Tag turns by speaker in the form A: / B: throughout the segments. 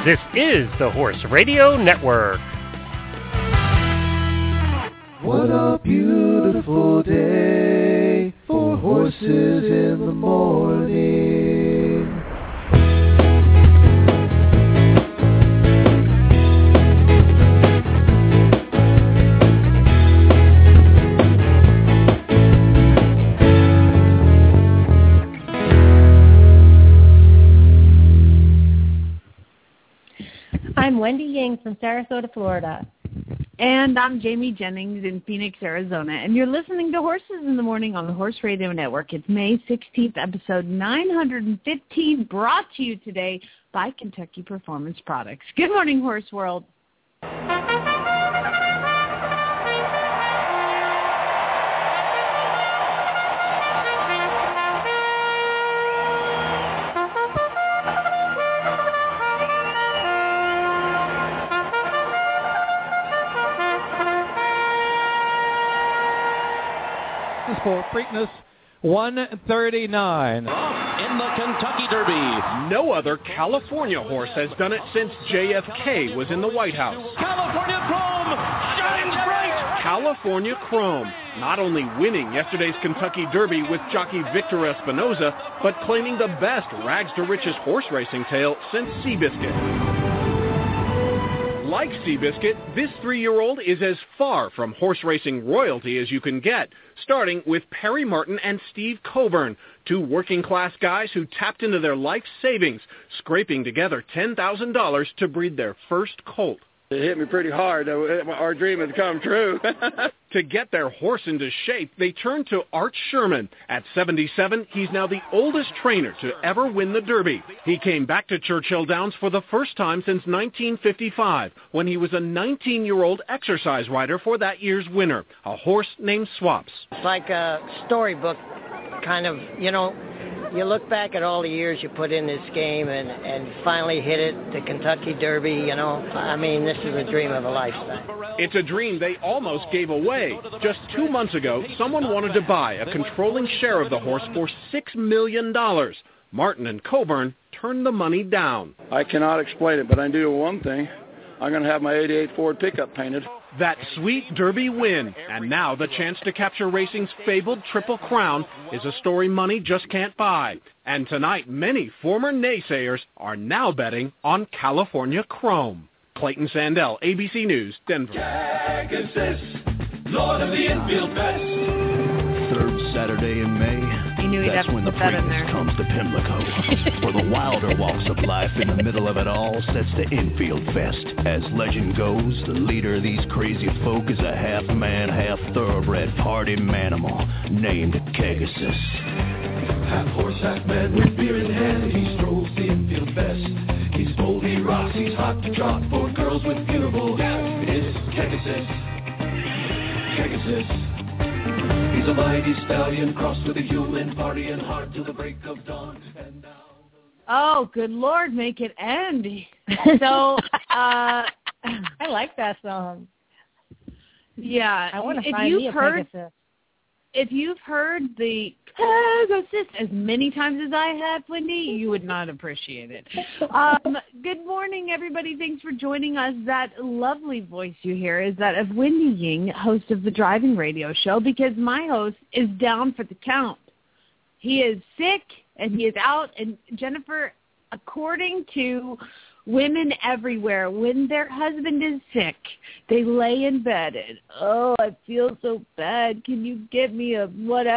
A: This is the Horse Radio Network.
B: What a beautiful day for horses in the morning.
C: I'm Wendy Ying from Sarasota, Florida.
D: And I'm Jamie Jennings in Phoenix, Arizona. And you're listening to Horses in the Morning on the Horse Radio Network. It's May 16th, episode 915, brought to you today by Kentucky Performance Products. Good morning, Horse World.
E: For Preakness 139.
F: In the Kentucky Derby.
G: No other California horse has done it since JFK was in the White House.
F: California Chrome shines bright.
G: California Chrome, not only winning yesterday's Kentucky Derby with jockey Victor Espinoza, but claiming the best rags to riches horse racing tale since Seabiscuit. Like Seabiscuit, this 3-year-old is as far from horse racing royalty as you can get, starting with Perry Martin and Steve Coburn, two working-class guys who tapped into their life savings, scraping together $10,000 to breed their first colt.
H: It hit me pretty hard. Our dream has come true.
G: To get their horse into shape, they turned to Art Sherman. At 77, he's now the oldest trainer to ever win the Derby. He came back to Churchill Downs for the first time since 1955, when he was a 19-year-old exercise rider for that year's winner, a horse named Swaps.
I: It's like a storybook, kind of, you look back at all the years you put in this game and finally hit it, the Kentucky Derby, this is a dream of a lifetime.
G: It's a dream they almost gave away. Just 2 months ago, someone wanted to buy a controlling share of the horse for $6 million. Martin and Coburn turned the money down.
H: I cannot explain it, but I do one thing. I'm going to have my 88 Ford pickup painted.
G: That sweet Derby win, and now the chance to capture racing's fabled Triple Crown, is a story money just can't buy. And tonight, many former naysayers are now betting on California Chrome. Clayton Sandell, ABC News, Denver.
B: Pegasus, Lord of the Infield Best.
J: Third Saturday in May. That's when the Preakness comes to Pimlico. For the wilder walks of life, in the middle of it all sets the Infield Fest. As legend goes, the leader of these crazy folk is a half-man, half-thoroughbred party manimal named Pegasus.
B: Half horse, half man with beer in hand, he strolls the Infield Fest. He's bold, he rocks, he's hot to trot for girls with beautiful hair. It's Pegasus. Pegasus. He's a mighty stallion crossed with a human, partying hard till the break of dawn. And now...
D: Oh, good Lord, make it end. So,
C: I like that song.
D: Yeah.
C: I want to find me a Pegasus.
D: If you've heard the Pegasus as many times as I have, Wendy, you would not appreciate it. Good morning, everybody. Thanks for joining us. That lovely voice you hear is that of Wendy Ying, host of the Driving Radio Show, because my host is down for the count. He is sick, and he is out. And Jennifer, according to women everywhere, when their husband is sick, they lay in bed and, oh, I feel so bad. Can you get me a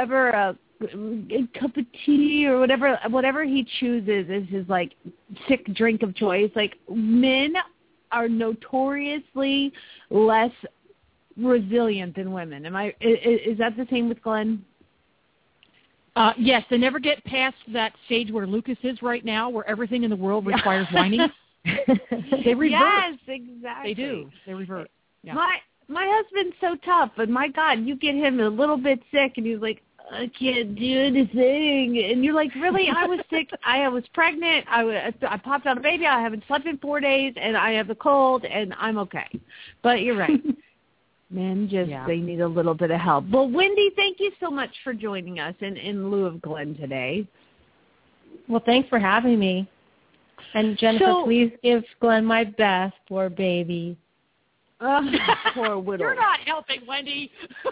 D: cup of tea or whatever he chooses is his sick drink of choice. Men are notoriously less resilient than women. Is that the same with Glenn?
K: Yes, they never get past that stage where Lucas is right now, where everything in the world requires whining. They revert.
D: Yes, exactly.
K: They do. They revert. Yeah.
D: My husband's so tough, but my God, you get him a little bit sick, and he's like, I can't do anything. And you're like, really? I was sick. I was pregnant. I popped out a baby. I haven't slept in 4 days, and I have a cold, and I'm okay. But you're right. Men they need a little bit of help. Well, Wendy, thank you so much for joining us in lieu of Glenn today.
C: Well, thanks for having me. And Jennifer, please give Glenn my best, poor baby.
D: Poor Whittle.
K: You're not helping, Wendy.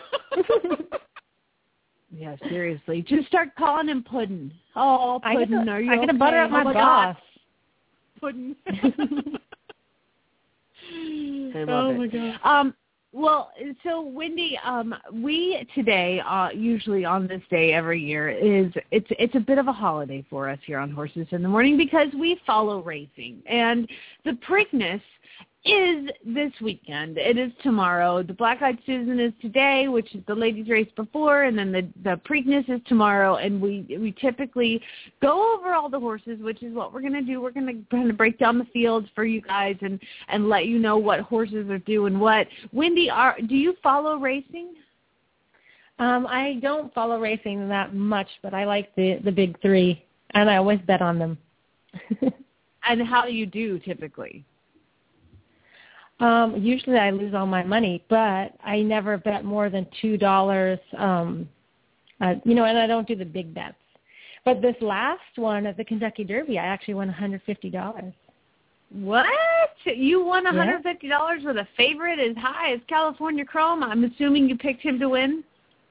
D: Yeah, seriously. Just start calling him Puddin'. Oh, Puddin', are you okay?
C: I gotta butter up my boss.
K: Puddin'.
D: I love it.
K: My God.
D: Well, so Wendy, we today, usually on this day every year, it's a bit of a holiday for us here on Horses in the Morning because we follow racing. And the Preakness is this weekend. It is tomorrow. The Black-Eyed Susan is today, which is the ladies' race before, and then the Preakness is tomorrow. And we typically go over all the horses, which is what we're going to do. We're going to kind of break down the fields for you guys and let you know what horses are doing what. Wendy, do you follow racing?
C: I don't follow racing that much, but I like the big three, and I always bet on them.
D: And how do you do typically?
C: Usually I lose all my money, but I never bet more than $2, and I don't do the big bets. But this last one at the Kentucky Derby, I actually won $150.
D: What? You won $150 with a favorite as high as California Chrome? I'm assuming you picked him to win?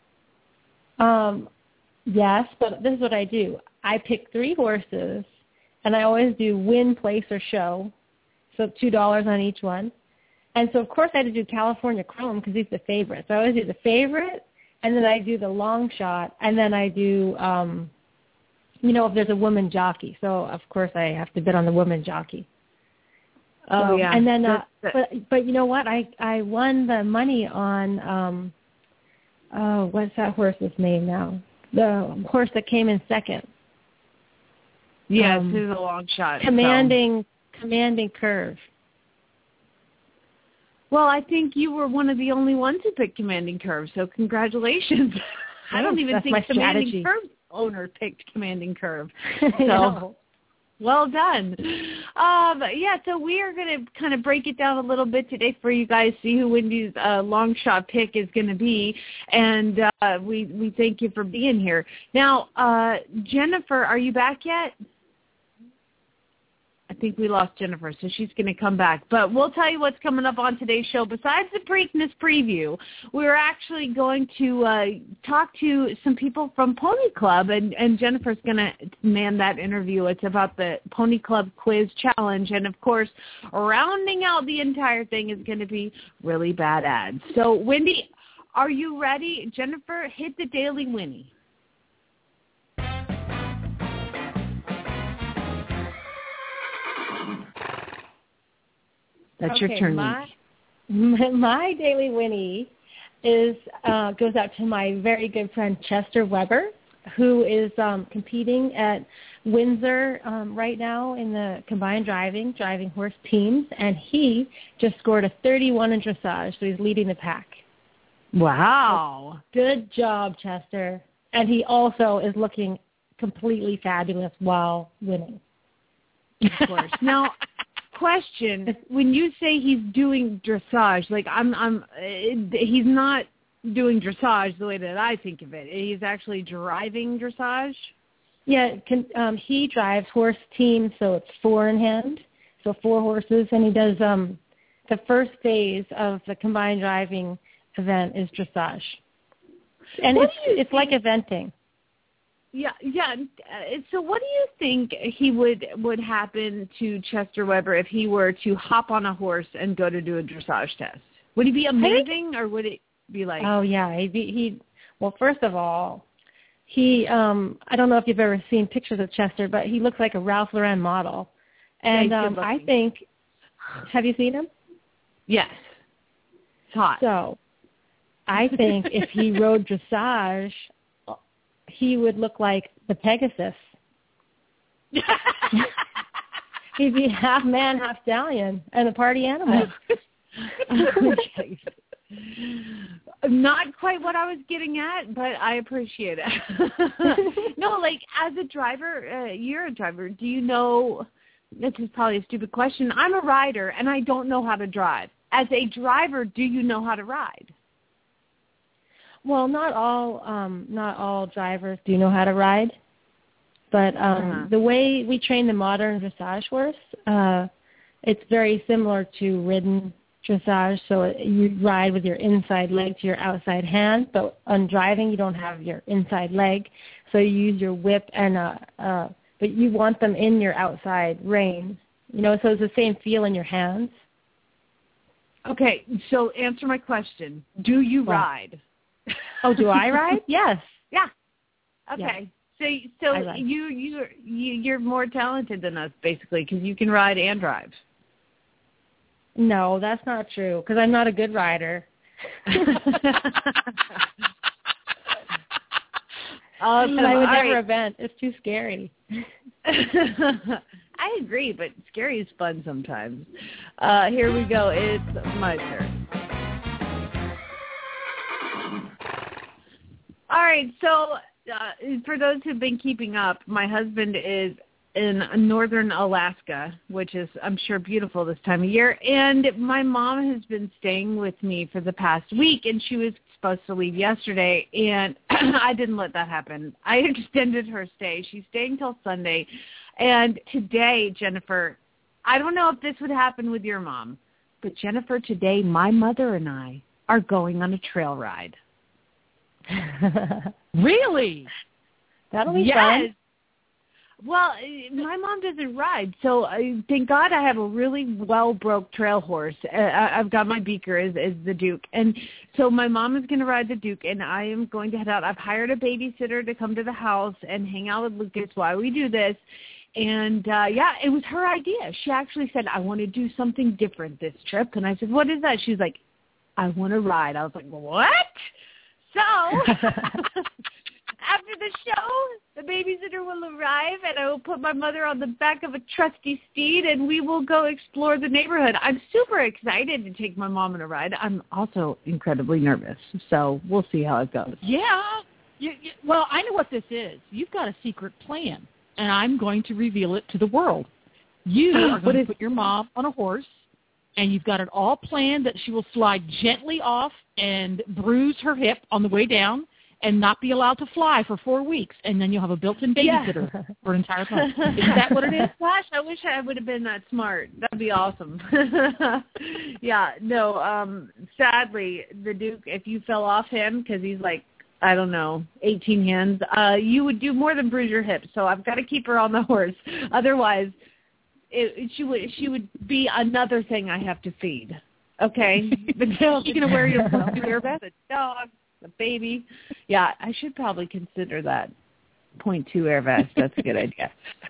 C: Yes, but this is what I do. I pick 3 horses, and I always do win, place, or show, so $2 on each one. And so, of course, I had to do California Chrome because he's the favorite. So I always do the favorite, and then I do the long shot, and then I do, if there's a woman jockey. So, of course, I have to bet on the woman jockey.
D: Oh, yeah.
C: And then, but you know what? I won the money on, what's that horse's name now? The horse that came in second.
D: Yes, this is a long shot.
C: Commanding Curve.
D: Well, I think you were one of the only ones who picked Commanding Curve, so congratulations. I don't even think Commanding Curve's owner picked Commanding Curve. So, well done. So we are going to kind of break it down a little bit today for you guys, see who Wendy's long shot pick is going to be, and we thank you for being here. Now, Jennifer, are you back yet? I think we lost Jennifer, so she's going to come back. But we'll tell you what's coming up on today's show. Besides the Preakness preview, we're actually going to talk to some people from Pony Club, and Jennifer's going to man that interview. It's about the Pony Club Quiz Challenge. And, of course, rounding out the entire thing is going to be really bad ads. So, Wendy, are you ready? Jennifer, hit the Daily Winnie. That's your turn.
C: My Daily Winnie goes out to my very good friend Chester Weber, who is competing at Windsor right now in the combined driving horse teams, and he just scored a 31 in dressage, so he's leading the pack.
D: Wow.
C: So good job, Chester. And he also is looking completely fabulous while winning.
D: Of course. Now, question: when you say he's doing dressage, like he's not doing dressage the way that I think of it. He's actually driving dressage.
C: Yeah, he drives horse teams, so it's 4 in hand, so 4 horses, and he does the first phase of the combined driving event is dressage, and it's like eventing.
D: Yeah. So what do you think would happen to Chester Weber if he were to hop on a horse and go to do a dressage test? Would he be amazing, or would it be like?
C: Oh yeah, well, first of all, I don't know if you've ever seen pictures of Chester, but he looks like a Ralph Lauren model, and I think, have you seen him?
D: Yes, it's hot.
C: So, I think if he rode dressage, he would look like the Pegasus. He'd be half man, half stallion, and a party animal.
D: Not quite what I was getting at, but I appreciate it. No, like as a driver, you're a driver. Do you know, this is probably a stupid question. I'm a rider, and I don't know how to drive. As a driver, do you know how to ride?
C: Well, not all drivers do know how to ride, But the way we train the modern dressage horse, it's very similar to ridden dressage. So you ride with your inside leg to your outside hand, but on driving you don't have your inside leg. So you use your whip and but you want them in your outside rein. You know, so it's the same feel in your hands.
D: Okay, so answer my question. Do you ride?
C: Oh, do I ride? Yes.
D: Yeah. Okay. Yeah. So you're more talented than us, basically, because you can ride and drive.
C: No, that's not true, because I'm not a good rider. I would never event. It's too scary.
D: I agree, but scary is fun sometimes. Here we go. It's my turn. All right, so for those who've been keeping up, my husband is in northern Alaska, which is, I'm sure, beautiful this time of year. And my mom has been staying with me for the past week, and she was supposed to leave yesterday, and I didn't let that happen. I extended her stay. She's staying till Sunday. And today, Jennifer, I don't know if this would happen with your mom, but Jennifer, today, my mother and I are going on a trail ride.
K: Really?
C: That'll be fun.
D: Well, my mom doesn't ride, so thank God I have a really well-broke trail horse. I've got my Beaker as the Duke. And so my mom is going to ride the Duke, and I am going to head out. I've hired a babysitter to come to the house and hang out with Lucas while we do this. And, it was her idea. She actually said, I want to do something different this trip. And I said, what is that? She was like, I want to ride. I was like, what? So after the show, the babysitter will arrive, and I will put my mother on the back of a trusty steed, and we will go explore the neighborhood. I'm super excited to take my mom on a ride. I'm also incredibly nervous, so we'll see how it goes.
K: Yeah. Well, I know what this is. You've got a secret plan, and I'm going to reveal it to the world. You are going to put your mom on a horse, and you've got it all planned that she will slide gently off and bruise her hip on the way down and not be allowed to fly for 4 weeks, and then you'll have a built-in babysitter for an entire month. Is that what it is?
D: Gosh, I wish I would have been that smart. That'd be awesome. Sadly, the Duke, if you fell off him, because he's like, I don't know, 18 hands, you would do more than bruise your hips, so I've got to keep her on the horse. Otherwise, she would be another thing I have to feed. Okay? You're going to wear your vest, a dog, a baby. Yeah, I should probably consider that. 0.2 air vest. That's a good idea.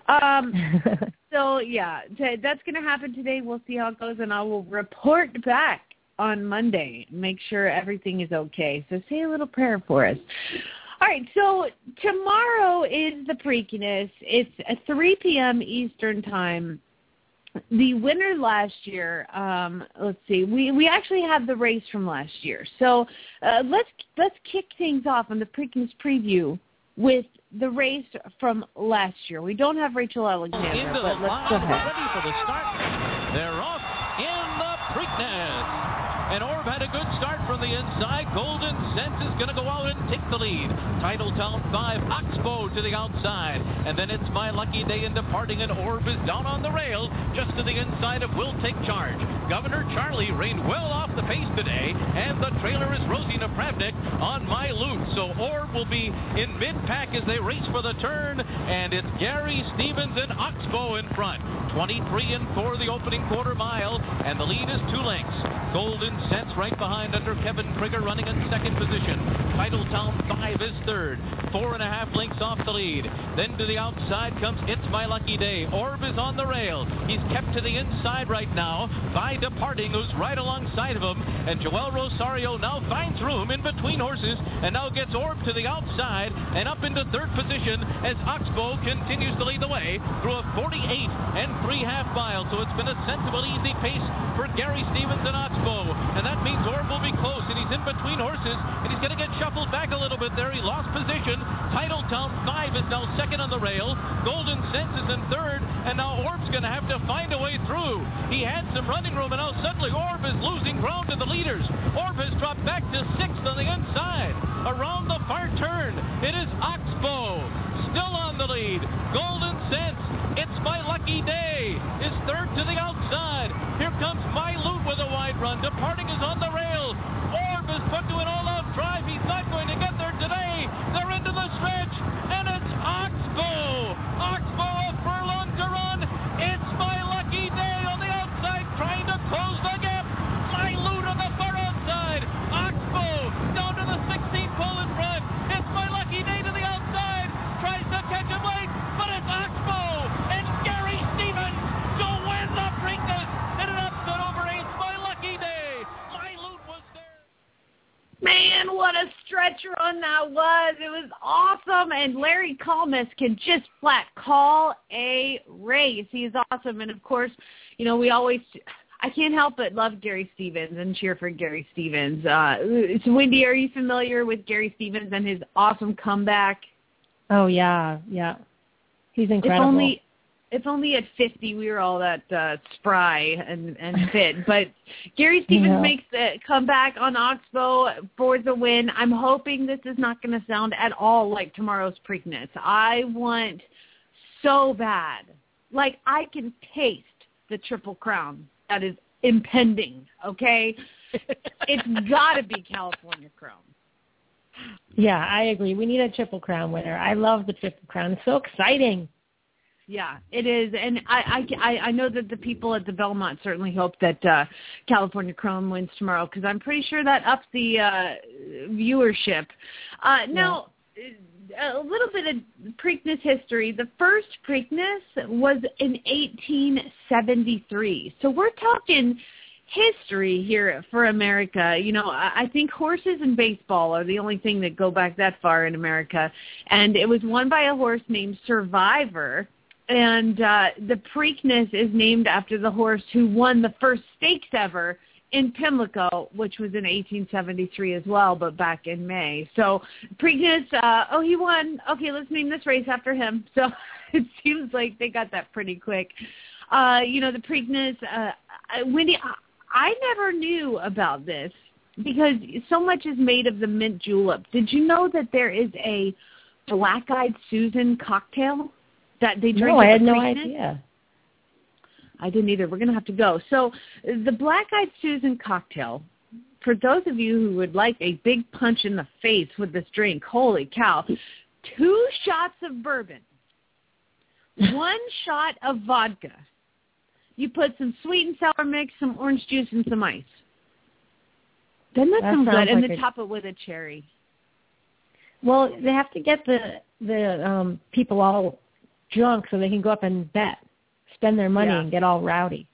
D: That's going to happen today. We'll see how it goes, and I will report back on Monday. Make sure everything is okay. So say a little prayer for us. All right, so tomorrow is the Preakness. It's at 3 p.m. Eastern Time. The winner last year, let's see, we actually have the race from last year. So let's kick things off on the Preakness preview with the race from last year. We don't have Rachel Alexander, but let's go ahead.
F: Ready for the start. They're off in the Preakness. And Orb had a good start from the inside. Golden Sense is going to go out and take the lead. Titletown 5, Oxbow to the outside. And then it's My Lucky Day in departing, and Orb is down on the rail just to the inside of Will Take Charge. Governor Charlie reined well off the pace today, and the trailer is Rosie Napravnik on My Loot. So Orb will be in mid-pack as they race for the turn, and it's Gary Stevens and Oxbow in front. 23-4 the opening quarter mile, and the lead is 2 lengths. Golden Sense right behind under Kevin Krieger running in second position. Titletown 5 is third. 4.5 lengths off the lead. Then to the outside comes It's My Lucky Day. Orb is on the rail. He's kept to the inside right now by Departing, who's right alongside of him. And Joel Rosario now finds room in between horses and now gets Orb to the outside and up into third position as Oxbow continues to lead the way through a 48 3/2 miles. So it's been a sensible, easy pace for Gary Stevens and Oxbow. And that means Orb will be close, and he's in between horses, and he's going to get shuffled back a little bit there. He lost position. Titletown 5 is now second on the rail. Golden Sense is in third, and now Orb's going to have to find a way through. He had some running room, and now suddenly Orb is losing ground to the leaders. Orb has dropped back to 6th on the inside. Around the far turn, it is Oxbow still on the lead.
D: run that was. It was awesome. And Larry Kalmus can just flat call a race. He's awesome. And, of course, you know, I can't help but love Gary Stevens and cheer for Gary Stevens. Wendy, are you familiar with Gary Stevens and his awesome comeback?
C: Oh, yeah. He's incredible.
D: If only at 50 we were all that spry and fit. But Gary Stevens makes the comeback on Oxbow for the win. I'm hoping this is not going to sound at all like tomorrow's Preakness. I want so bad. Like, I can taste the Triple Crown that is impending, okay? It's got to be California Chrome.
C: Yeah, I agree. We need a Triple Crown winner. I love the Triple Crown. It's so exciting.
D: Yeah, it is, and I know that the people at the Belmont certainly hope that California Chrome wins tomorrow, because I'm pretty sure that ups the viewership. Now, a little bit of Preakness history. The first Preakness was in 1873, so we're talking history here for America. You know, I think horses and baseball are the only thing that go back that far in America, and it was won by a horse named Survivor. And the Preakness is named after the horse who won the first stakes ever in Pimlico, which was in 1873 as well, but back in May. So Preakness, he won. Okay, let's name this race after him. So it seems like they got that pretty quick. You know, the Preakness, Wendy, I never knew about this because so much is made of the mint julep. Did you know that there is a Black-Eyed Susan cocktail that they drink?
C: No, I had no
D: Preakness?
C: idea.
D: I didn't either. We're going to have to go. So the Black-Eyed Susan cocktail, for those of you who would like a big punch in the face with this drink, holy cow, 2 shots of bourbon, 1 shot of vodka. You put some sweet and sour mix, some orange juice, and some ice. Doesn't that sound good? And then top it with a cherry.
C: Well, they have to get the people all drunk so they can go up and bet, spend their money and get all rowdy.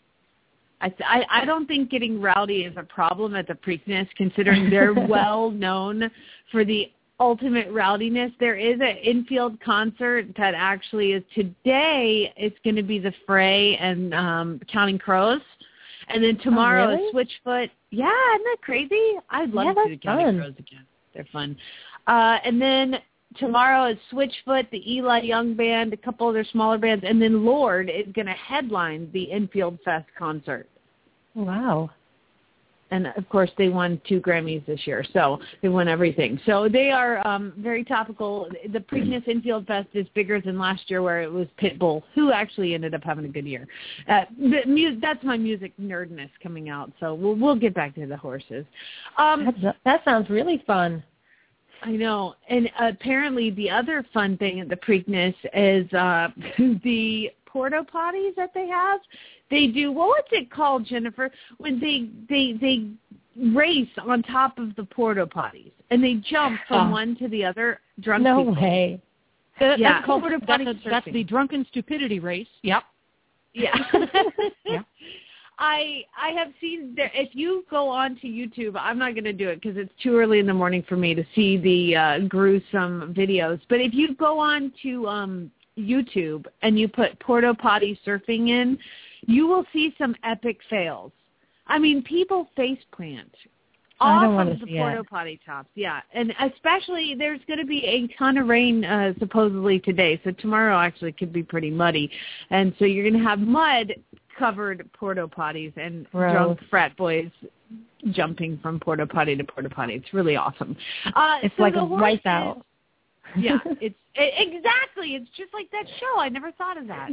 D: I don't think getting rowdy is a problem at the Preakness, considering they're well known for the ultimate rowdiness. There is an infield concert that actually is today. It's going to be the Fray and Counting Crows. And then tomorrow is Switchfoot. Yeah, isn't that crazy? I'd love to do the Counting Crows again. They're fun. And then tomorrow is Switchfoot, the Eli Young Band, a couple other smaller bands, and then Lord is going to headline the Infield Fest concert.
C: Wow.
D: And, of course, they won 2 Grammys this year, so they won everything. So they are very topical. The Preakness Infield Fest is bigger than last year where it was Pitbull, who actually ended up having a good year. That's my music nerdness coming out, so we'll get back to the horses.
C: That sounds really fun.
D: I know. And apparently the other fun thing at the Preakness is the porta potties that they have. They do, what's it called, Jennifer? When they race on top of the porta potties and they jump from one to the other. Drunk
C: no
D: people.
C: Way.
K: That's called that's the drunken stupidity race. Yep.
D: Yeah.
K: Yeah.
D: I have seen there. If you go on to YouTube, I'm not going to do it because it's too early in the morning for me to see the gruesome videos. But if you go on to YouTube and you put porta potty surfing in, you will see some epic fails. I mean, people face plant off of the porta potty tops. Yeah, and especially there's going to be a ton of rain supposedly today, so tomorrow actually could be pretty muddy, and so you're going to have mud covered porta potties and drunk frat boys jumping from porta potty to porta potty. It's really awesome.
C: It's so like a wipeout.
D: Yeah, exactly. It's just like that show. I never thought of that.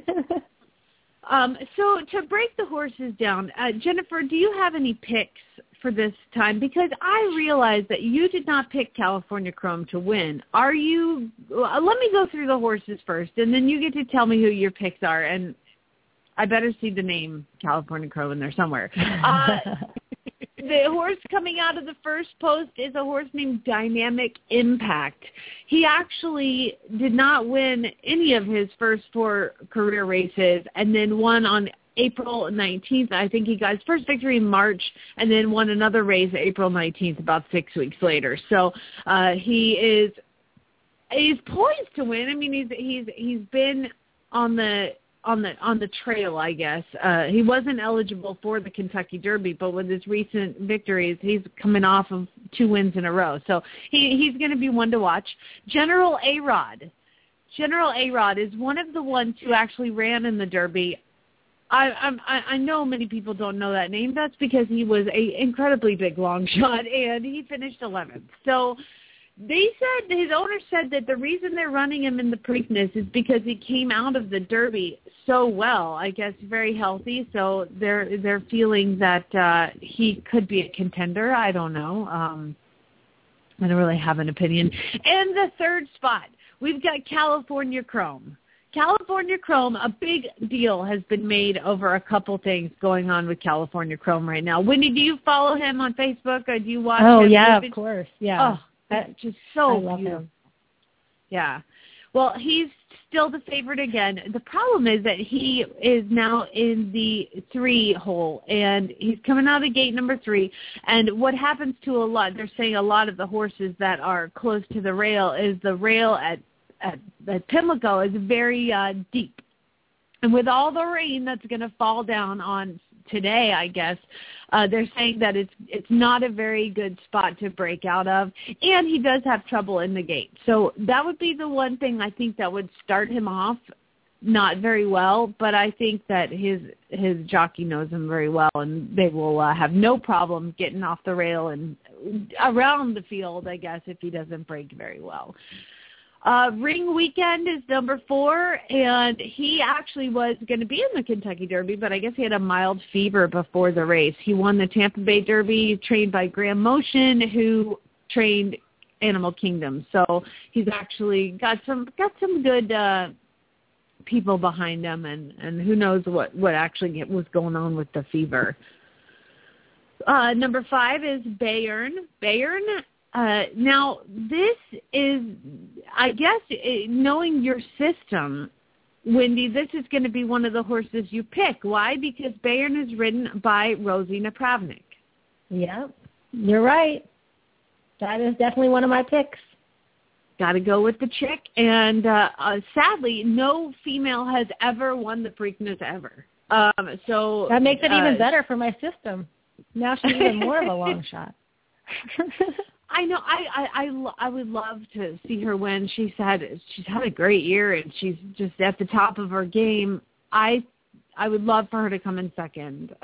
D: So to break the horses down, Jennifer, do you have any picks for this time? Because I realize that you did not pick California Chrome to win. Are you? Let me go through the horses first, and then you get to tell me who your picks are. And I better see the name California Chrome in there somewhere. The horse coming out of the first post is a horse named Dynamic Impact. He actually did not win any of his first 4 career races and then won on April 19th. I think he got his first victory in March and then won another race April 19th, about 6 weeks later. So he's poised to win. I mean, he's been on the trail, I guess. He wasn't eligible for the Kentucky Derby, but with his recent victories, he's coming off of 2 wins in a row. So he's going to be one to watch. General A-Rod is one of the ones who actually ran in the Derby. I know many people don't know that name. That's because he was an incredibly big long shot, and he finished 11th. So they said, his owner said that the reason they're running him in the Preakness is because he came out of the Derby so well, I guess very healthy. So they're feeling that he could be a contender. I don't know. I don't really have an opinion. And the third spot, we've got California Chrome. California Chrome, a big deal has been made over a couple things going on with California Chrome right now. Wendy, do you follow him on Facebook or do you watch him?
C: Oh, yeah, of course. Yeah.
D: Oh, that's just so beautiful.
C: Him.
D: Yeah. Well, he's still the favorite again. The problem is that he is now in the 3 hole, and he's coming out of gate number 3. And what happens to they're saying a lot of the horses that are close to the rail is the rail at Pimlico is very deep. And with all the rain that's going to fall down on today, I guess, they're saying that it's not a very good spot to break out of. And he does have trouble in the gate. So that would be the one thing I think that would start him off not very well. But I think that his jockey knows him very well, and they will have no problem getting off the rail and around the field, I guess, if he doesn't break very well. Ring Weekend is number 4, and he actually was going to be in the Kentucky Derby, but I guess he had a mild fever before the race. He won the Tampa Bay Derby, trained by Graham Motion, who trained Animal Kingdom. So he's actually got some good people behind him, and who knows what actually was going on with the fever. Number 5 is Bayern. Now, this is, I guess, knowing your system, Wendy, this is going to be one of the horses you pick. Why? Because Bayern is ridden by Rosie Napravnik.
C: Yep, you're right. That is definitely one of my picks.
D: Got to go with the chick. And sadly, no female has ever won the Preakness ever. So
C: that makes it even better for my system. Now she's even more of a long shot.
D: I know. I would love to see her win. She's had a great year, and she's just at the top of her game. I would love for her to come in second.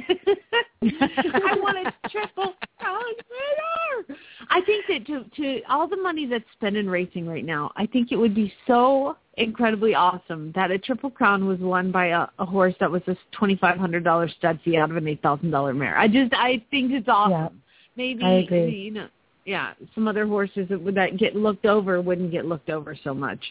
D: I want a triple crown winner. I think that to all the money that's spent in racing right now, I think it would be so incredibly awesome that a Triple Crown was won by a horse that was a $2,500 stud fee out of an $8,000 mare. I think it's awesome. Yeah, maybe
C: I agree.
D: Some other horses that get looked over wouldn't get looked over so much.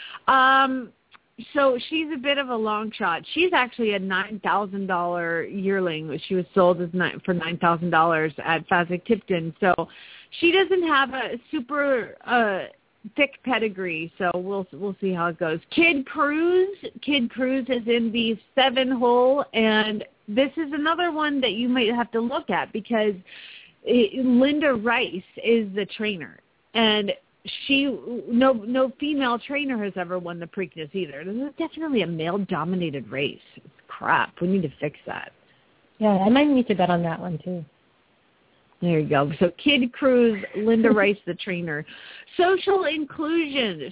D: So she's a bit of a long shot. She's actually a $9,000 yearling. She was sold for $9,000 at Fasig-Tipton. So she doesn't have a super thick pedigree. So we'll see how it goes. Kid Cruz is in the 7 hole, and this is another one that you might have to look at because Linda Rice is the trainer, and no female trainer has ever won the Preakness either. This is definitely a male-dominated race. It's crap. We need to fix that.
C: Yeah, I might need to bet on that one too.
D: There you go. So Kid Cruz, Linda Rice, the trainer. Social inclusion.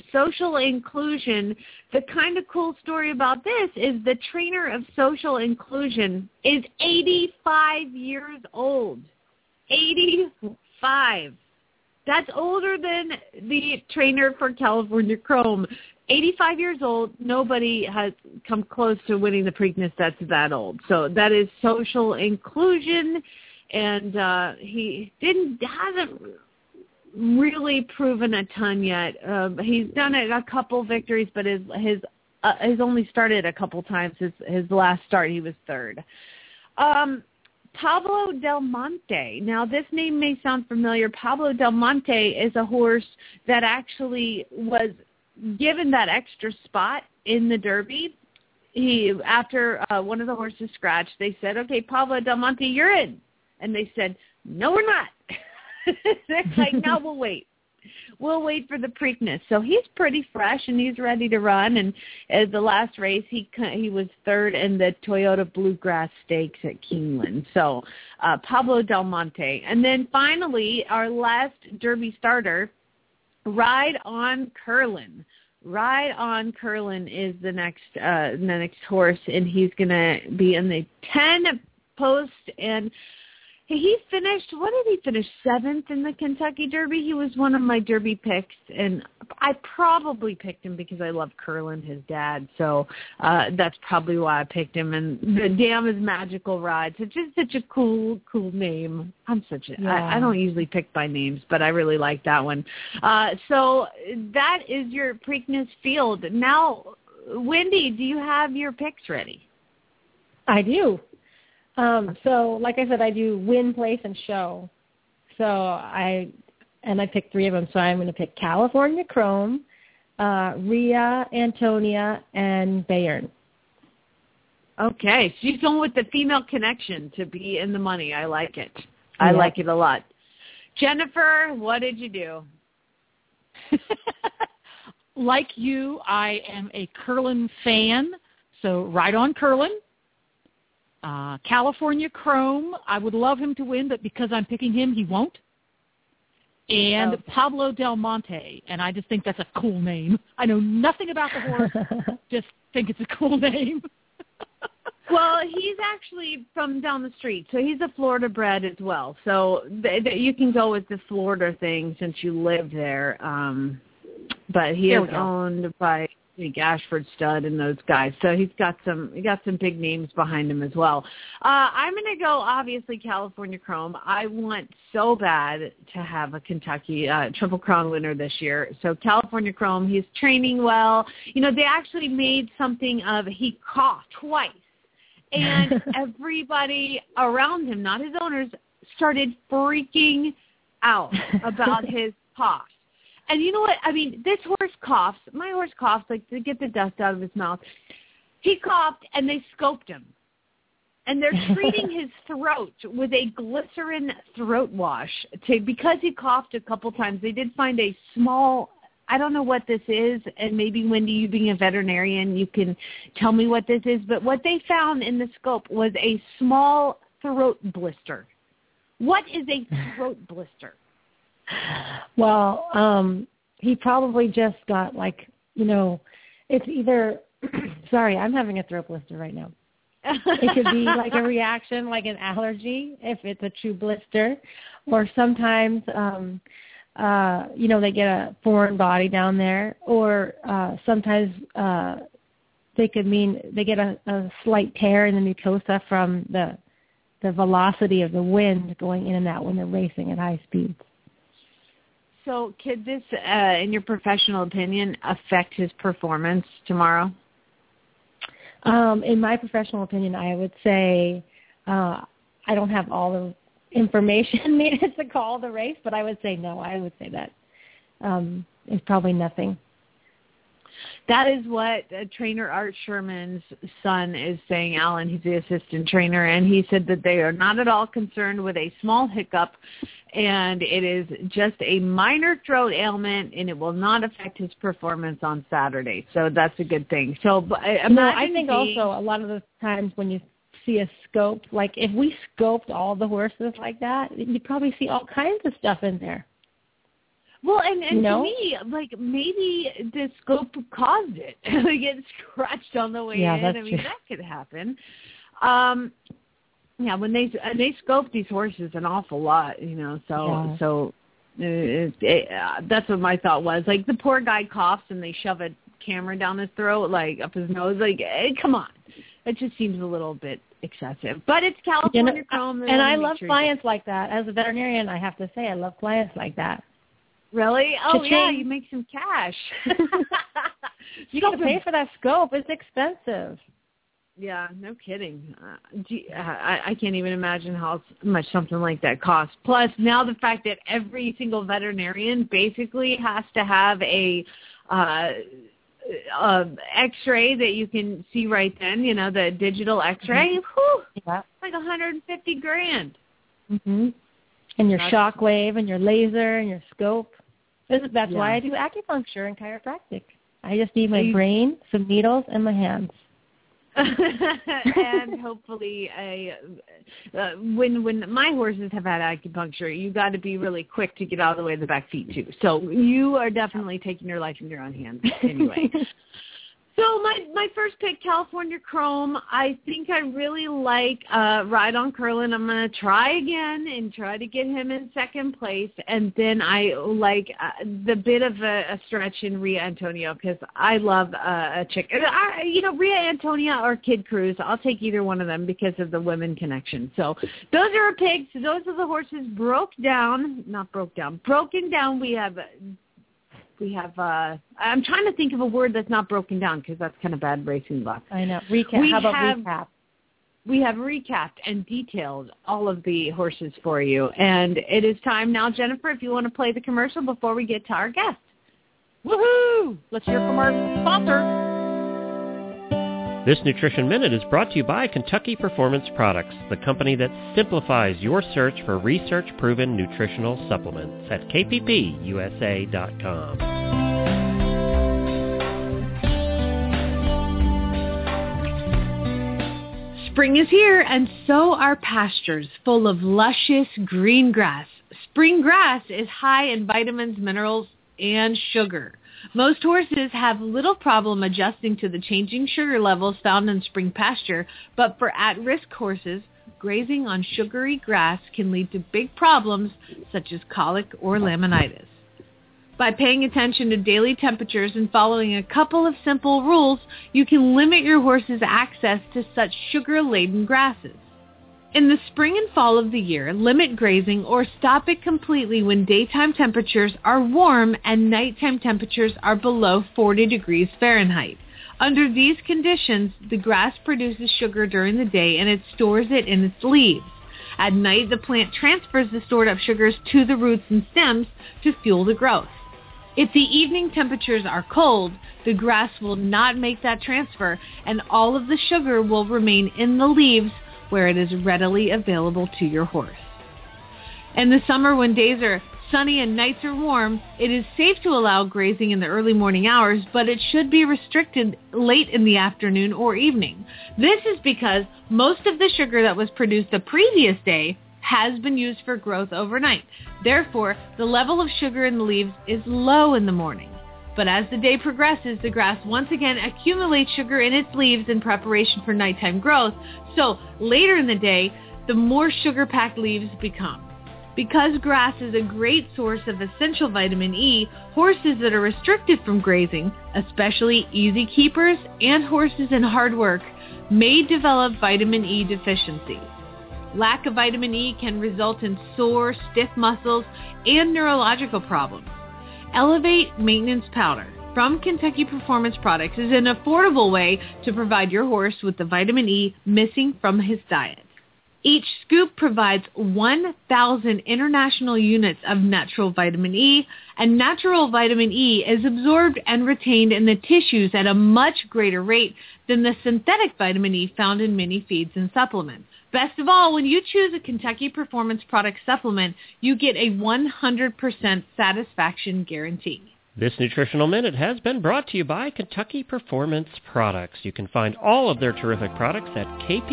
D: The kind of cool story about this is the trainer of social inclusion is 85 years old. 85. That's older than the trainer for California Chrome. 85 years old. Nobody has come close to winning the Preakness that's that old. So that is social inclusion, and he hasn't really proven a ton yet. He's done a couple victories, but his only started a couple times. His last start, he was 3rd. Pablo Del Monte. Now, this name may sound familiar. Pablo Del Monte is a horse that actually was given that extra spot in the Derby. after one of the horses scratched, they said, okay, Pablo Del Monte, you're in. And they said, no, we're not. They're like, no, we'll wait. We'll wait for the Preakness. So he's pretty fresh, and he's ready to run. And at the last race, he was third in the Toyota Bluegrass Stakes at Keeneland. So Pablo Del Monte. And then finally, our last Derby starter, Ride on Curlin. Ride on Curlin is the next horse, and he's going to be in the 10 post. And he finished, what did he finish, 7th in the Kentucky Derby? He was one of my Derby picks, and I probably picked him because I love Curlin, his dad, so that's probably why I picked him. And the Dam is Magical Ride, so just such a cool name. I don't usually pick by names, but I really like that one. So that is your Preakness field. Now, Wendy, do you have your picks ready?
C: I do. So like I said, I do win, place, and show. So I picked 3 of them. So I'm going to pick California Chrome, Rhea, Antonia, and Bayern.
D: Okay. She's going with the female connection to be in the money. I like it. I like it a lot. Jennifer, what did you do?
K: Like you, I am a Curlin fan. So Ride on Curlin. California Chrome, I would love him to win, but because I'm picking him, he won't. And Pablo Del Monte, and I just think that's a cool name. I know nothing about the horse, just think it's a cool name.
D: Well, he's actually from down the street, so he's a Florida bred as well. So you can go with the Florida thing since you live there. But he is owned by Ashford Stud and those guys. So he got some big names behind him as well. I'm going to go, obviously, California Chrome. I want so bad to have a Kentucky Triple Crown winner this year. So California Chrome, he's training well. You know, they actually made something of he coughed twice. And everybody around him, not his owners, started freaking out about his cough. And you know what? I mean, this horse coughs. My horse coughs, like, to get the dust out of his mouth. He coughed, and they scoped him. And they're treating his throat with a glycerin throat wash. Because he coughed a couple times, they did find a small, I don't know what this is, and maybe, Wendy, you being a veterinarian, you can tell me what this is. But what they found in the scope was a small throat blister. What is a throat blister?
C: Well, he probably just got, like, you know, it's either, sorry, I'm having a throat blister right now. It could be like a reaction, like an allergy, if it's a true blister, or sometimes, you know, they get a foreign body down there, or sometimes they get a slight tear in the mucosa from the velocity of the wind going in and out when they're racing at high speeds.
D: So could this, in your professional opinion, affect his performance tomorrow?
C: In my professional opinion, I would say I don't have all the information needed to call the race, but I would say no. I would say that it's probably nothing.
D: That is what trainer Art Sherman's son is saying, Alan. He's the assistant trainer, and he said that they are not at all concerned with a small hiccup, and it is just a minor throat ailment, and it will not affect his performance on Saturday. So that's a good thing. So
C: I think also a lot of the times when you see a scope, like if we scoped all the horses like that, you'd probably see all kinds of stuff in there.
D: Well, and to me, like, maybe the scope caused it. Get scratched on the way in. I mean, that could happen. Yeah, when they scope these horses an awful lot, you know. So that's what my thought was. Like, the poor guy coughs and they shove a camera down his throat, like up his nose. Like, hey, come on, it just seems a little bit excessive. But it's California Chrome,
C: and I love clients like that. As a veterinarian, I have to say, I love clients like that.
D: Really? Oh, yeah, you make some cash.
C: You got to pay for that scope. It's expensive.
D: Yeah, no kidding. I can't even imagine how much something like that costs. Plus, now the fact that every single veterinarian basically has to have a X-ray that you can see right then, the digital X-ray,
C: yeah.
D: Like $150,000.
C: Mm-hmm. And your shock wave and your laser and your scope. That's why I do acupuncture and chiropractic. I just need my brain, some needles, and my hands.
D: And hopefully, when my horses have had acupuncture, you got to be really quick to get out of the way of the back feet too. So you are definitely taking your life in your own hands anyway. So my first pick, California Chrome. I think I really like Ride on Curlin. I'm going to try again and try to get him in second place. And then I like the bit of a stretch in Rhea Antonia because I love a chick. Rhea Antonia or Kid Cruz. I'll take either one of them because of the women connection. So those are our picks. Those are the horses broken down. We have, I'm trying to think of a word that's not broken down because that's kind of bad racing luck.
C: I know. Recap. How about recap?
D: We have recapped and detailed all of the horses for you. And it is time now, Jennifer, if you want to play the commercial before we get to our guest.
K: Woohoo! Let's hear from our sponsor.
A: This Nutrition Minute is brought to you by Kentucky Performance Products, the company that simplifies your search for research-proven nutritional supplements at kppusa.com.
D: Spring is here, and so are pastures full of luscious green grass. Spring grass is high in vitamins, minerals, and sugar. Most horses have little problem adjusting to the changing sugar levels found in spring pasture, but for at-risk horses, grazing on sugary grass can lead to big problems such as colic or laminitis. By paying attention to daily temperatures and following a couple of simple rules, you can limit your horse's access to such sugar-laden grasses. In the spring and fall of the year, limit grazing or stop it completely when daytime temperatures are warm and nighttime temperatures are below 40 degrees Fahrenheit. Under these conditions, the grass produces sugar during the day and it stores it in its leaves. At night, the plant transfers the stored up sugars to the roots and stems to fuel the growth. If the evening temperatures are cold, the grass will not make that transfer and all of the sugar will remain in the leaves where it is readily available to your horse. In the summer, when days are sunny and nights are warm, it is safe to allow grazing in the early morning hours, but it should be restricted late in the afternoon or evening. This is because most of the sugar that was produced the previous day has been used for growth overnight. Therefore, the level of sugar in the leaves is low in the morning. But as the day progresses, the grass once again accumulates sugar in its leaves in preparation for nighttime growth. So later in the day, the more sugar-packed leaves become. Because grass is a great source of essential vitamin E, horses that are restricted from grazing, especially easy keepers and horses in hard work, may develop vitamin E deficiency. Lack of vitamin E can result in sore, stiff muscles and neurological problems. Elevate Maintenance Powder from Kentucky Performance Products is an affordable way to provide your horse with the vitamin E missing from his diet. Each scoop provides 1,000 international units of natural vitamin E, and natural vitamin E is absorbed and retained in the tissues at a much greater rate than the synthetic vitamin E found in many feeds and supplements. Best of all, when you choose a Kentucky Performance Product supplement, you get a 100% satisfaction guarantee.
A: This Nutritional Minute has been brought to you by Kentucky Performance Products. You can find all of their terrific products at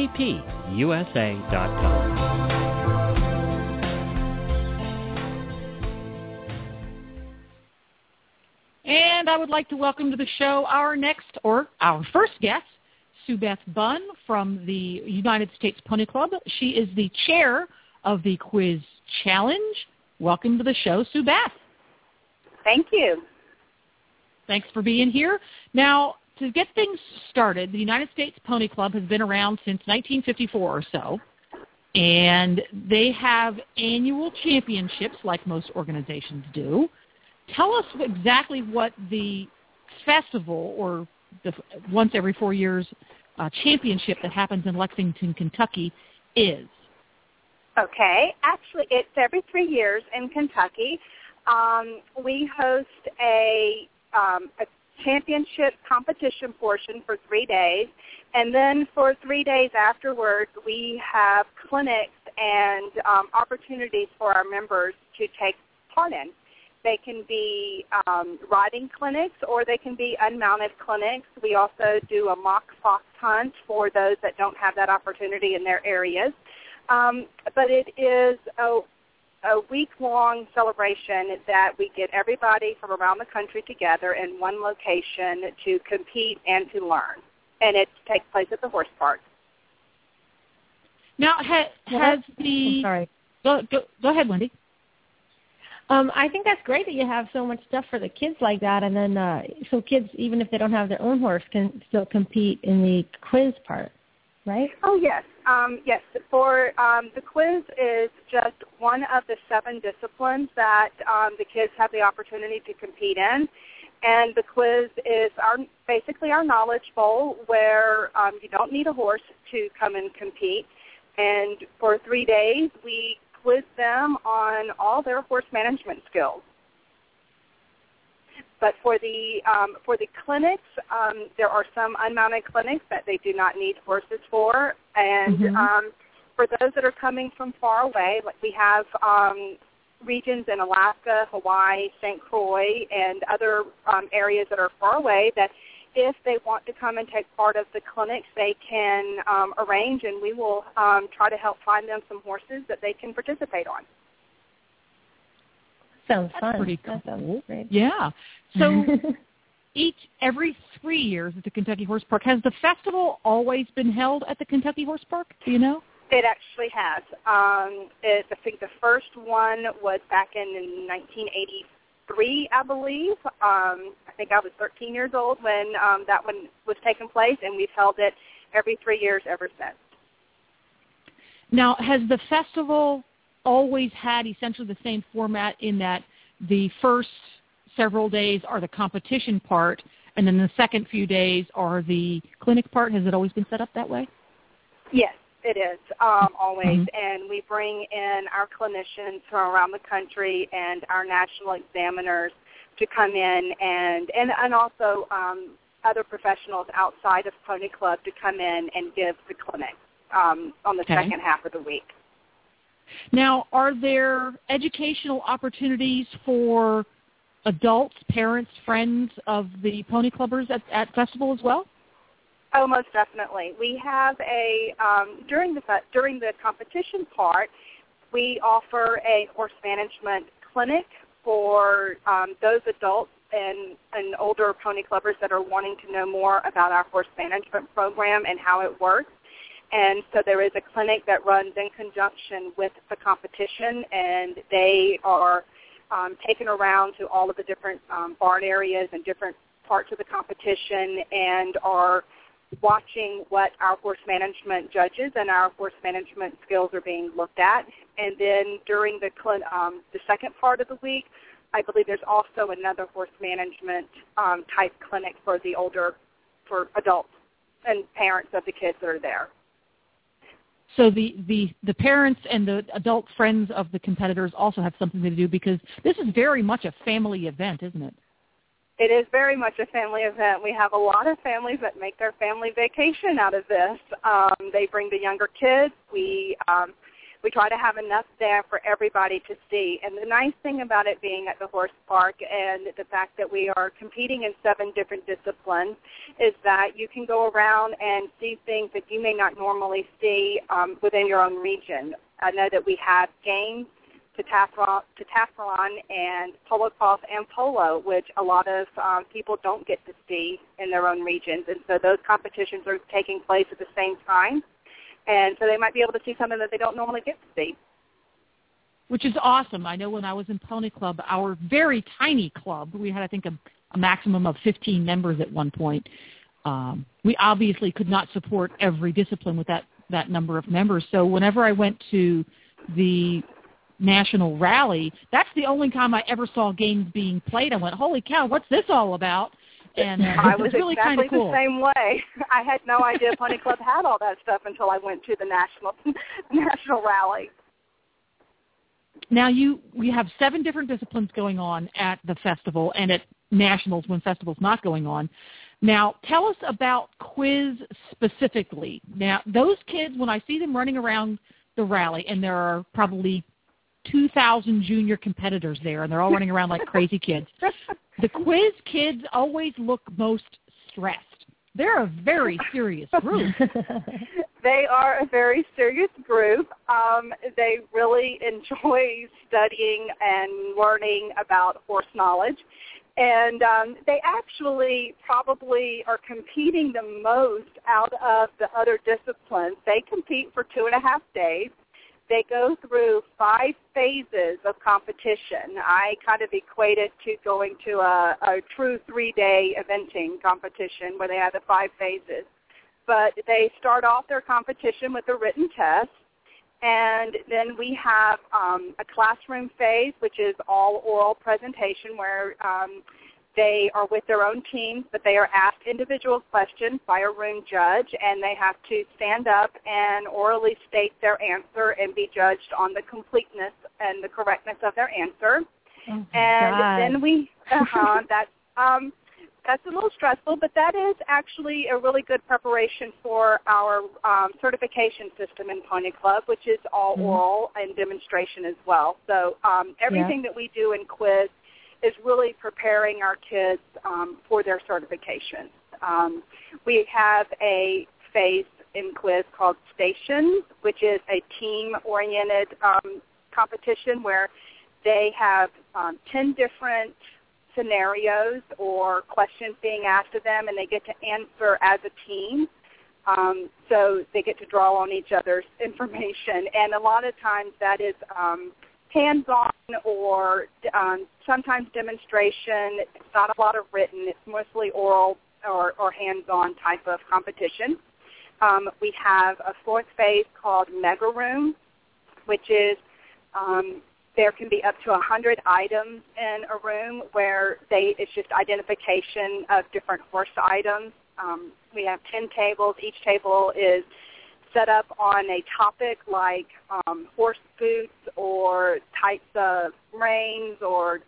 A: kppusa.com.
K: And I would like to welcome to the show our first guest, Sue Beth Bunn from the United States Pony Club. She is the chair of the Quiz Challenge. Welcome to the show, Sue Beth.
L: Thank you.
K: Thanks for being here. Now, to get things started, the United States Pony Club has been around since 1954 or so, and they have annual championships like most organizations do. Tell us exactly what the festival or the once every 4 years championship that happens in Lexington, Kentucky is.
L: Okay. Actually, it's every 3 years in Kentucky. We host a championship competition portion for 3 days. And then for 3 days afterwards, we have clinics and opportunities for our members to take part in. They can be riding clinics or they can be unmounted clinics. We also do a mock fox hunt for those that don't have that opportunity in their areas. But it is a week-long celebration that we get everybody from around the country together in one location to compete and to learn. And it takes place at the horse park.
K: Now, has the...
C: Sorry.
K: Go ahead, Wendy.
C: I think that's great that you have so much stuff for the kids like that, and then so kids, even if they don't have their own horse, can still compete in the quiz part, right?
L: Oh, yes. Yes, for the quiz is just one of the 7 disciplines that the kids have the opportunity to compete in. And the quiz is basically our knowledge bowl where you don't need a horse to come and compete. And for 3 days, we quiz them on all their horse management skills. But for the clinics, there are some unmounted clinics that they do not need horses for. And for those that are coming from far away, like we have regions in Alaska, Hawaii, St. Croix, and other areas that are far away that if they want to come and take part of the clinics, they can arrange, and we will try to help find them some horses that they can participate on.
C: Sounds
K: That's
C: fun.
K: pretty cool.
C: That sounds great.
K: Yeah. So every 3 years at the Kentucky Horse Park, has the festival always been held at the Kentucky Horse Park? Do you know?
L: It actually has. I think the first one was back in 1983, I believe. I think I was 13 years old when that one was taking place, and we've held it every 3 years ever since.
K: Now, has the festival always had essentially the same format in that the first several days are the competition part, and then the second few days are the clinic part? Has it always been set up that way?
L: Yes. It is, always, and we bring in our clinicians from around the country and our national examiners to come in and also other professionals outside of Pony Club to come in and give the clinic on the second half of the week.
K: Now, are there educational opportunities for adults, parents, friends of the Pony Clubbers at Festival as well?
L: Oh, most definitely. We have during the competition part, we offer a horse management clinic for those adults and older Pony Clubbers that are wanting to know more about our horse management program and how it works. And so there is a clinic that runs in conjunction with the competition, and they are taken around to all of the different barn areas and different parts of the competition and are watching what our horse management judges and our horse management skills are being looked at. And then during the second part of the week, I believe there's also another horse management type clinic for adults and parents of the kids that are there.
K: So the parents and the adult friends of the competitors also have something to do, because this is very much a family event, isn't it?
L: It is very much a family event. We have a lot of families that make their family vacation out of this. They bring the younger kids. We try to have enough there for everybody to see. And the nice thing about it being at the horse park and the fact that we are competing in 7 different disciplines is that you can go around and see things that you may not normally see within your own region. I know that we have games, Tathlon and polo cross and polo, which a lot of people don't get to see in their own regions. And so those competitions are taking place at the same time. And so they might be able to see something that they don't normally get to see.
K: Which is awesome. I know when I was in Pony Club, our very tiny club, we had, I think, a maximum of 15 members at one point. We obviously could not support every discipline with that number of members. So whenever I went to the national rally, that's the only time I ever saw games being played. I went, holy cow, what's this all about? And
L: I was
K: really
L: exactly
K: cool.
L: the same way. I had no idea Pony Club had all that stuff until I went to the national rally.
K: Now we have 7 different disciplines going on at the festival, and nationals when festival's not going on. Now, tell us about quiz specifically. Now, those kids, when I see them running around the rally, and there are probably 2,000 junior competitors there, and they're all running around like crazy kids, the quiz kids always look most stressed. They're a very serious group.
L: They are a very serious group. They really enjoy studying and learning about horse knowledge. And they actually probably are competing the most out of the other disciplines. They compete for 2.5 days. They go through 5 phases of competition. I kind of equate it to going to a true 3-day eventing competition where they have the 5 phases. But they start off their competition with a written test, and then we have a classroom phase, which is all oral presentation, where they are with their own teams, but they are asked individual questions by a room judge, and they have to stand up and orally state their answer and be judged on the completeness and the correctness of their answer.
C: Oh,
L: and
C: God.
L: then we, that's a little stressful, but that is actually a really good preparation for our certification system in Pony Club, which is all oral and demonstration as well. So everything that we do in quiz is really preparing our kids for their certification. We have a phase in quiz called Stations, which is a team-oriented competition where they have 10 different scenarios or questions being asked of them, and they get to answer as a team. So they get to draw on each other's information. And a lot of times that is hands-on or sometimes demonstration. It's not a lot of written. It's mostly oral or hands-on type of competition. We have a 4th phase called Mega Room, which is there can be up to 100 items in a room where it's just identification of different horse items. We have 10 tables. Each table is set up on a topic like horse boots or types of reins or,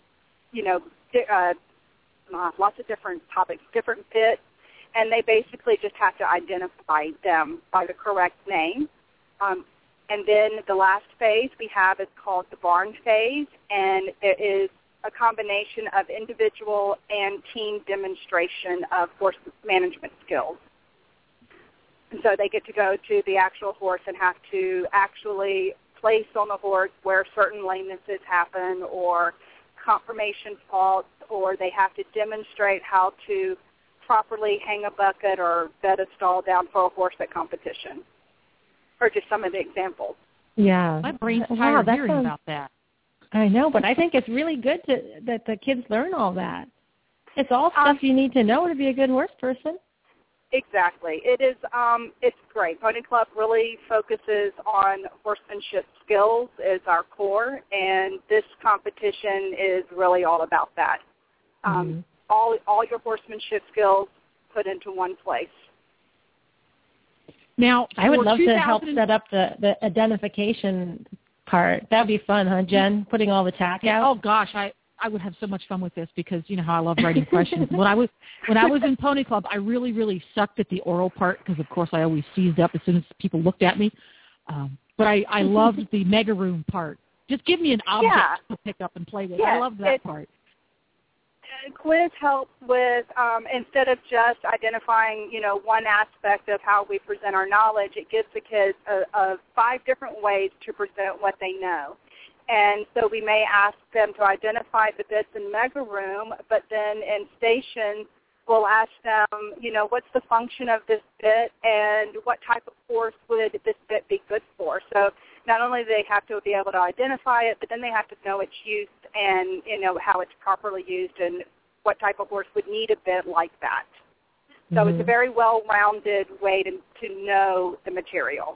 L: lots of different topics, different bits, and they basically just have to identify them by the correct name. And then the last phase we have is called the barn phase, and it is a combination of individual and team demonstration of horse management skills. And so they get to go to the actual horse and have to actually place on the horse where certain lamenesses happen or conformation faults, or they have to demonstrate how to properly hang a bucket or bed a stall down for a horse at competition. Or just some of the examples.
C: Yeah.
K: My brain's tired of hearing about that.
C: I know, but I think it's really good that the kids learn all that. It's all stuff you need to know to be a good horse person.
L: Exactly. It is. It's great. Pony Club really focuses on horsemanship skills as our core, and this competition is really all about that. All your horsemanship skills put into one place.
K: Now,
C: I would love to help set up the identification part. That would be fun, huh, Jen? Putting all the tack out.
K: Oh gosh, I would have so much fun with this because you know how I love writing questions. When I was in Pony Club, I really, really sucked at the oral part because, of course, I always seized up as soon as people looked at me. But I loved the mega room part. Just give me an object to pick up and play with. I love that part.
L: Quiz helps with, instead of just identifying, one aspect of how we present our knowledge, it gives the kids 5 different ways to present what they know. And so we may ask them to identify the bits in Mega Room, but then in Stations, we'll ask them, what's the function of this bit and what type of horse would this bit be good for? So not only do they have to be able to identify it, but then they have to know its use and, how it's properly used and what type of horse would need a bit like that. So it's a very well-rounded way to know the material.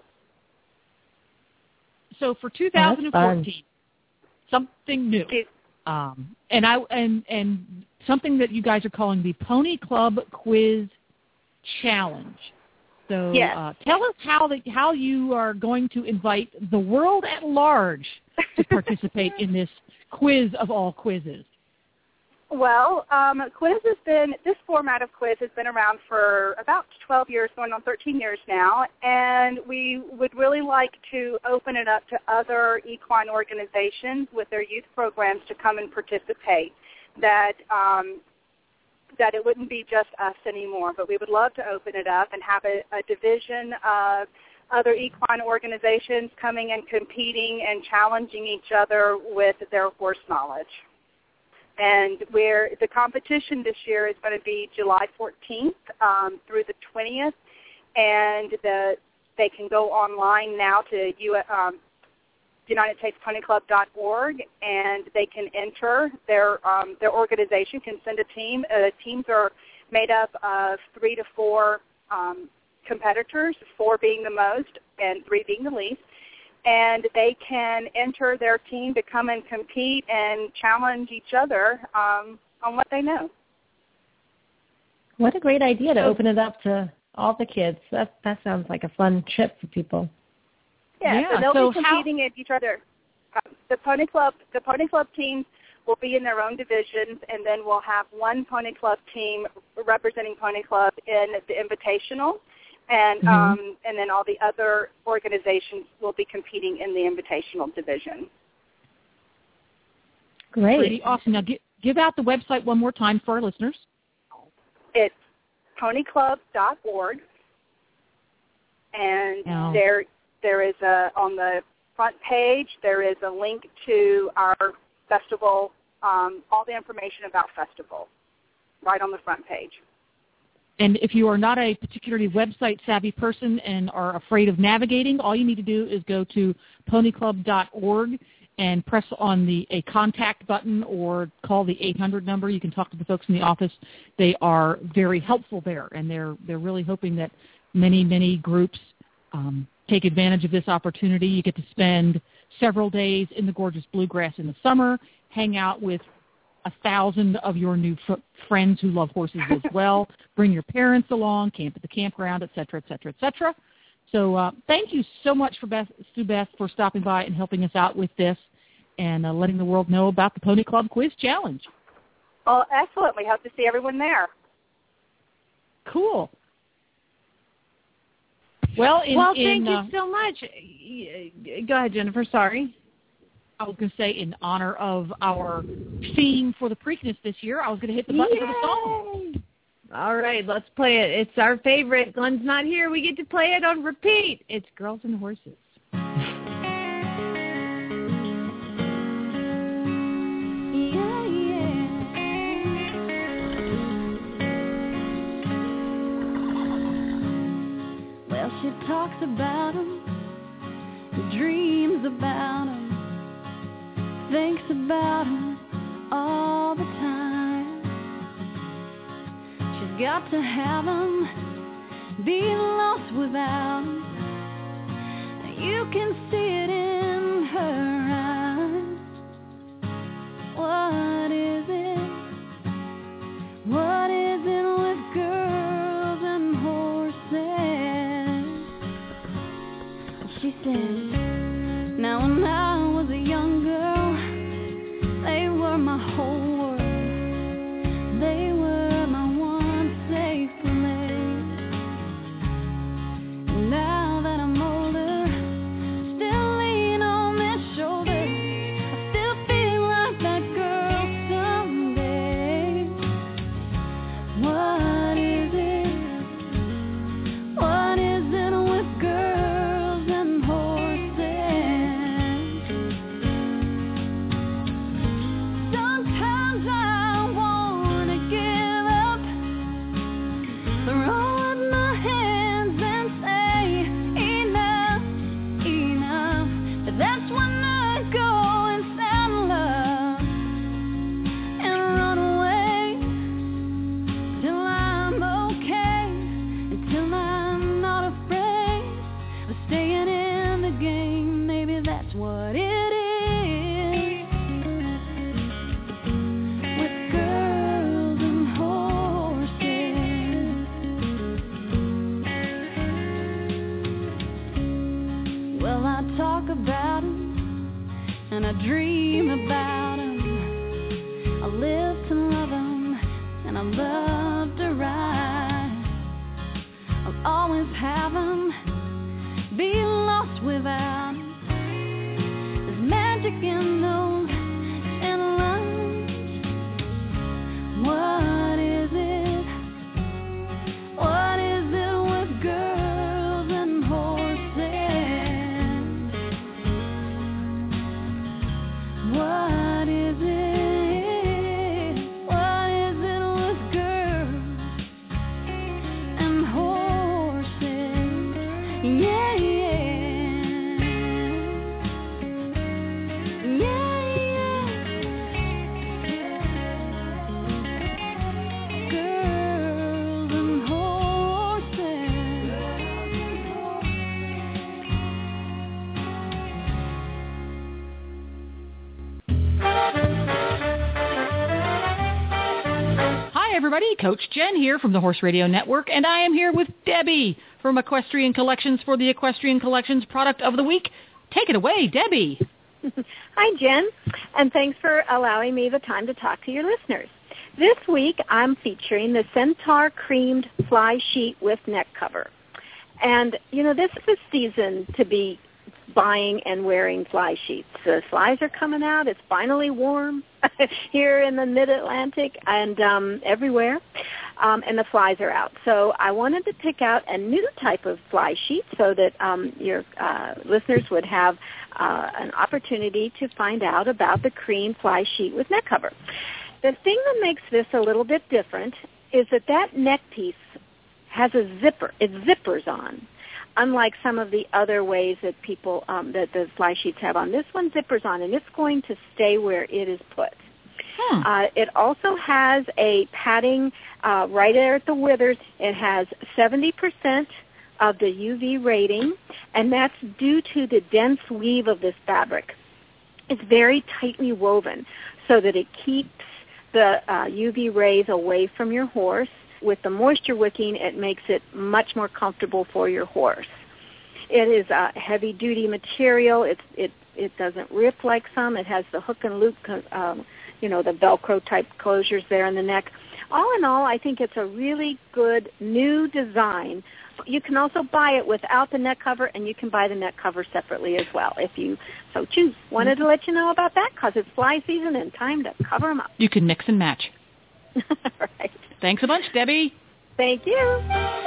K: So for 2014, something new, and something that you guys are calling the Pony Club Quiz Challenge. So tell us how you are going to invite the world at large to participate in this quiz of all quizzes.
L: Well, this format of quiz has been around for about 12 years, going on 13 years now, and we would really like to open it up to other equine organizations with their youth programs to come and participate, that it wouldn't be just us anymore, but we would love to open it up and have a division of other equine organizations coming and competing and challenging each other with their horse knowledge. And the competition this year is going to be July 14th through the 20th, and they can go online now to UnitedStatesPonyClub.org, and they can enter their organization can send a team. Teams are made up of 3 to 4 competitors, 4 being the most and 3 being the least. And they can enter their team to come and compete and challenge each other on what they know.
C: What a great idea to open it up to all the kids. That sounds like a fun trip for people.
L: Yeah, so they'll be competing at each other. The Pony Club teams will be in their own divisions, and then we'll have one Pony Club team representing Pony Club in the Invitational. And and then all the other organizations will be competing in the Invitational division.
C: Great.
K: Pretty awesome. Now, give out the website one more time for our listeners.
L: It's ponyclub.org, and there is on the front page, there is a link to our festival, all the information about festival, right on the front page.
K: And if you are not a particularly website-savvy person and are afraid of navigating, all you need to do is go to ponyclub.org and press on a contact button or call the 800 number. You can talk to the folks in the office. They are very helpful there, and they're really hoping that many groups take advantage of this opportunity. You get to spend several days in the gorgeous bluegrass in the summer, hang out with 1,000 of your new friends who love horses as well. Bring your parents along, camp at the campground, et cetera, et cetera, et cetera. So thank you so much, Sue Beth, for stopping by and helping us out with this and letting the world know about the Pony Club Quiz Challenge.
L: Well, excellent. We hope to see everyone there.
K: Cool. Well,
D: thank you so much. Go ahead, Jennifer. Sorry.
K: I was going to say, in honor of our theme for the Preakness this year, I was going to hit the button for the song.
D: All right, let's play it. It's our favorite. Glenn's not here. We get to play it on repeat. It's Girls and Horses.
M: Well, she talks about him, dreams about him, thinks about him all the time. She's got to have him, be lost without him. You can see it in her eyes. What is it? What is it with girls and horses? She says, now when I was a young girl, they were my whole world. They were my one safe place. Now that I'm older, still lean on their shoulders. I still feel like that girl someday. What is it? What is it with girls and horses? Sometimes I wanna give up, throw up my hands and say enough, enough. But that's when I go and saddle up and run away till I'm okay, until I'm not afraid of staying in the game. Maybe that's what it is with girls and horses. Well, I talk about him and I dream about him. I live to love always have them, be lost without them. There's magic in those endless lines. What is it? What is it with girls and horses? What is it? What is it with girls and horses? Yeah, girls and horses.
K: Hi, everybody. Coach Jen here from the Horse Radio Network, and I am here with Debbie from Equestrian Collections for the Equestrian Collections Product of the Week. Take it away, Debbie.
N: Hi, Jen, and thanks for allowing me the time to talk to your listeners. This week, I'm featuring the Centaur Creamed Fly Sheet with Neck Cover. And, this is the season to be buying and wearing fly sheets. The flies are coming out. It's finally warm here in the mid-Atlantic and everywhere, and the flies are out. So I wanted to pick out a new type of fly sheet so that your listeners would have an opportunity to find out about the cream fly sheet with neck cover. The thing that makes this a little bit different is that neck piece has a zipper. It zippers on, unlike some of the other ways that people that the fly sheets have on. This one zippers on, and it's going to stay where it is put. It also has a padding right there at the withers. It has 70% of the UV rating, and that's due to the dense weave of this fabric. It's very tightly woven so that it keeps the UV rays away from your horse. With the moisture wicking, it makes it much more comfortable for your horse. It is a heavy-duty material. It doesn't rip like some. It has the hook and loop, the Velcro-type closures there in the neck. All in all, I think it's a really good new design. You can also buy it without the neck cover, and you can buy the neck cover separately as well if you so choose. Wanted to let you know about that because it's fly season and time to cover them up.
K: You can mix and match.
N: Right.
K: Thanks a bunch, Debbie.
N: Thank you.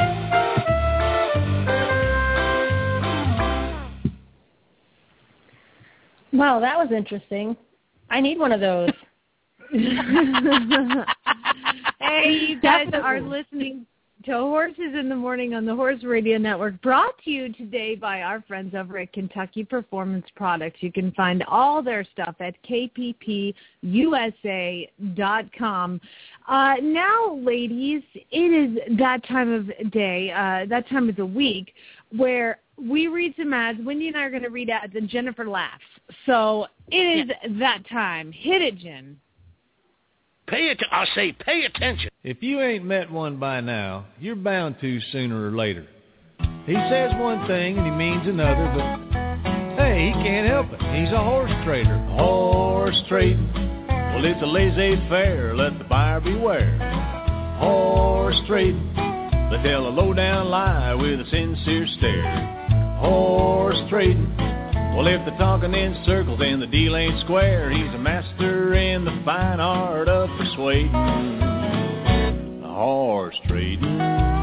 C: Wow, that was interesting. I need one of those.
D: Hey, you guys are listening to Horses in the Morning on the Horse Radio Network, brought to you today by our friends over at Kentucky Performance Products. You can find all their stuff at kppusa.com. Now, ladies, it is that time of day, that time of the week, where we read some ads. Wendy and I are going to read ads, and Jennifer laughs. So it is that time. Hit it, Jen.
O: Pay attention. If you ain't met one by now, you're bound to sooner or later. He says one thing and he means another, but hey, he can't help it. He's a horse trader. Horse trading. Well, it's a laissez-faire. Let the buyer beware. Horse trading. They tell a low-down lie with a sincere stare. Horse trading. Well, if they're talking in circles and the deal ain't square, he's a master in the fine art of persuading. Horse trading.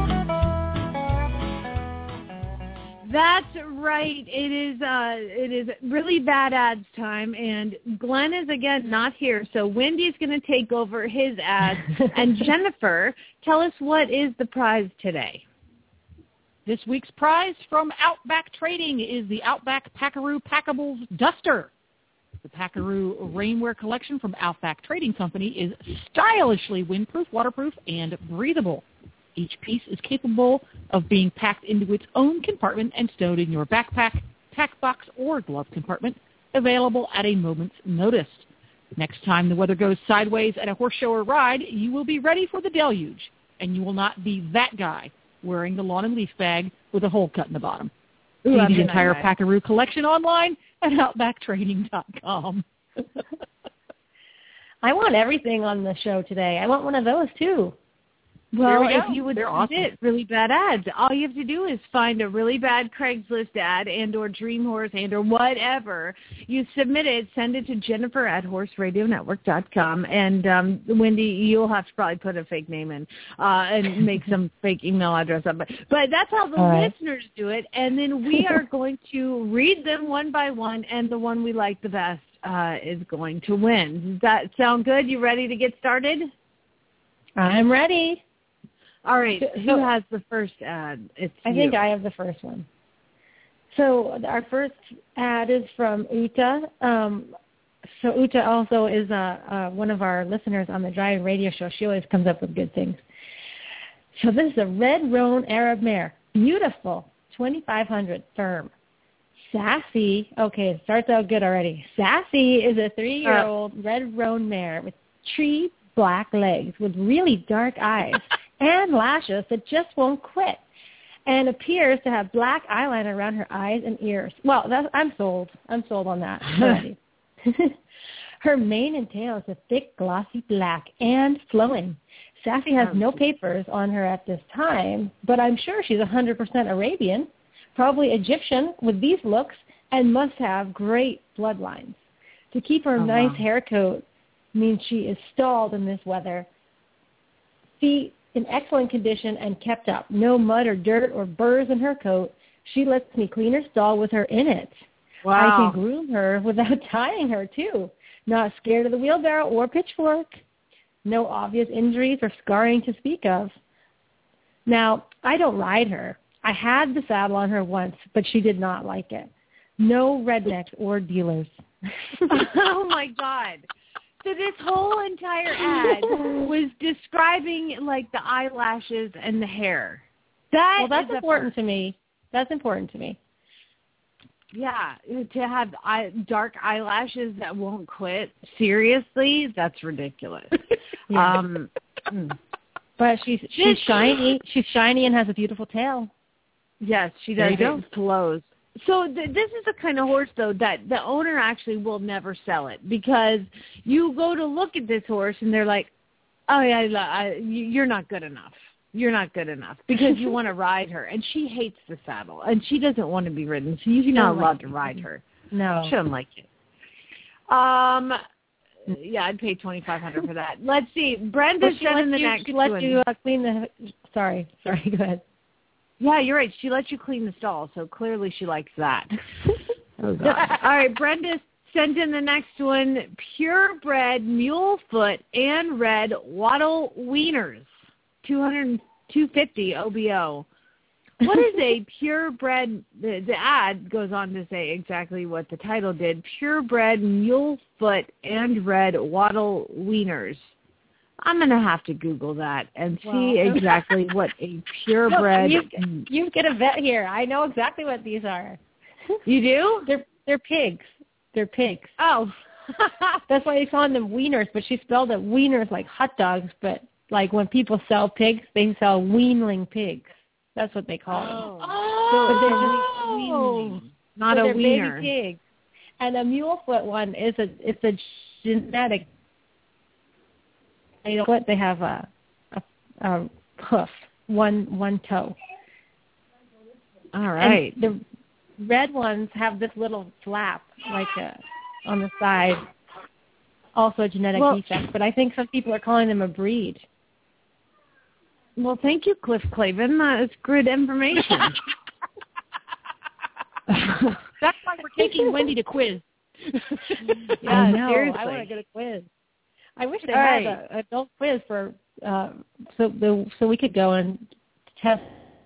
D: That's right. It is really bad ads time, and Glenn is again not here, so Wendy's going to take over his ads. And Jennifer, tell us what is the prize today.
K: This week's prize from Outback Trading is the Outback Packaroo Packables Duster. The Packaroo rainwear collection from Outback Trading Company is stylishly windproof, waterproof, and breathable. Each piece is capable of being packed into its own compartment and stowed in your backpack, tack box, or glove compartment, available at a moment's notice. Next time the weather goes sideways at a horse show or ride, you will be ready for the deluge, and you will not be that guy wearing the lawn and leaf bag with a hole cut in the bottom. See the entire Packaroo collection online at OutbackTrading.com.
C: I want everything on the show today. I want one of those, too.
D: Well,
K: we
D: if you would submit really bad ads, all you have to do is find a really bad Craigslist ad and or Dream Horse and or whatever. You submit it, send it to Jennifer@horseradionetwork.com, and Wendy, you'll have to probably put a fake name in and make some fake email address up. But that's how the listeners do it, and then we are going to read them one by one, and the one we like the best is going to win. Does that sound good? You ready to get started?
C: I'm ready.
D: All right. Who has the first ad?
C: I think I have the first one. So our first ad is from Uta. So Uta also is one of our listeners on the Drive Radio Show. She always comes up with good things. So this is a red roan Arab mare. Beautiful. 2,500 firm. Sassy. Okay, it starts out good already. Sassy is a 3-year-old red roan mare with tree black legs with really dark eyes and lashes that just won't quit, and appears to have black eyeliner around her eyes and ears. Well, I'm sold. I'm sold on that already. Her mane and tail is a thick, glossy black and flowing. Sassy has no papers on her at this time, but I'm sure she's 100% Arabian, probably Egyptian with these looks, and must have great bloodlines. To keep her nice hair coat means she is stalled in this weather. Feet in excellent condition and kept up. No mud or dirt or burrs in her coat. She lets me clean her stall with her in it. Wow. I can groom her without tying her, too. Not scared of the wheelbarrow or pitchfork. No obvious injuries or scarring to speak of. Now, I don't ride her. I had the saddle on her once, but she did not like it. No rednecks or dealers.
D: Oh, my God. So this whole entire ad was describing, like, the eyelashes and the hair.
C: That's important to me. That's important to me.
D: Yeah, to have dark eyelashes that won't quit. Seriously, that's ridiculous.
C: But she's shiny. She's shiny and has a beautiful tail.
D: Yes, she does. It flows. So this is the kind of horse, though, that the owner actually will never sell it, because you go to look at this horse and they're like, oh, yeah, you're not good enough. You're not good enough, because you want to ride her. And she hates the saddle, and she doesn't want to be ridden, so you're not allowed to ride her.
C: No.
D: She doesn't like it. Yeah, I'd pay $2,500 for that. Let's see. Brenda said in the next one.
C: She lets you clean the... Sorry, go ahead.
D: Yeah, you're right. She lets you clean the stall, so clearly she likes that. Oh, God. All right, Brenda sent in the next one. Purebred mule foot and red wattle wieners, $250 OBO. What is a purebred? The ad goes on to say exactly what the title did. Purebred mule foot and red wattle wieners. I'm going to have to Google that and see exactly what a purebred...
C: You get a vet here. I know exactly what these are.
D: You do?
C: They're pigs. They're pigs.
D: Oh.
C: That's why they call them wieners, but she spelled it wieners like hot dogs, but like when people sell pigs, they sell weanling pigs. That's what they call them.
D: Oh.
C: But they're just weanling,
D: not a wiener.
C: Baby pigs. And a mule foot one it's a genetic... They have a hoof, one toe.
D: All right.
C: And the red ones have this little flap, like on the side. Also a genetic defect, but I think some people are calling them a breed.
D: Well, thank you, Cliff Clavin. That's good information.
K: That's why we're taking Wendy to quiz.
C: Yeah, I know.
D: Seriously.
C: I want to get a quiz. I wish they had an adult quiz for so we could go and test.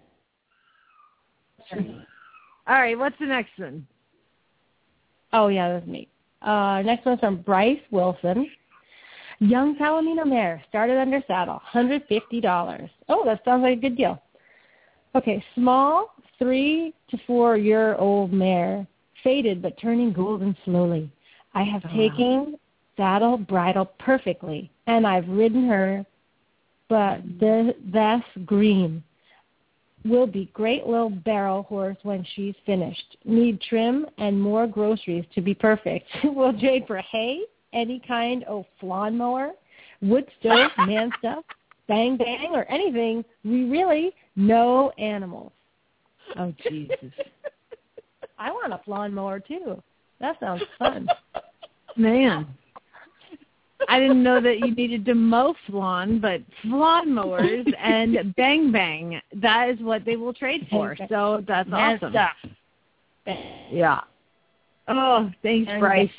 D: All right, what's the next one?
C: Oh, yeah, that's me. Next one's from Bryce Wilson. Young Palomino mare, started under saddle, $150. Oh, that sounds like a good deal. Okay, small 3 to 4 year old mare, faded but turning golden slowly. I have taken saddle, bridle perfectly, and I've ridden her, but this green will be great little barrel horse when she's finished. Need trim and more groceries to be perfect. Will trade for hay, any kind of lawn mower, wood stove, man stuff, Bang Bang or anything. We really know animals.
D: Oh, Jesus.
C: I want a lawnmower, too. That sounds fun.
D: Man. I didn't know that you needed to mow lawn, but lawnmowers and Bang Bang, that is what they will trade for. So that's awesome. Yeah. Oh, thanks, Bryce.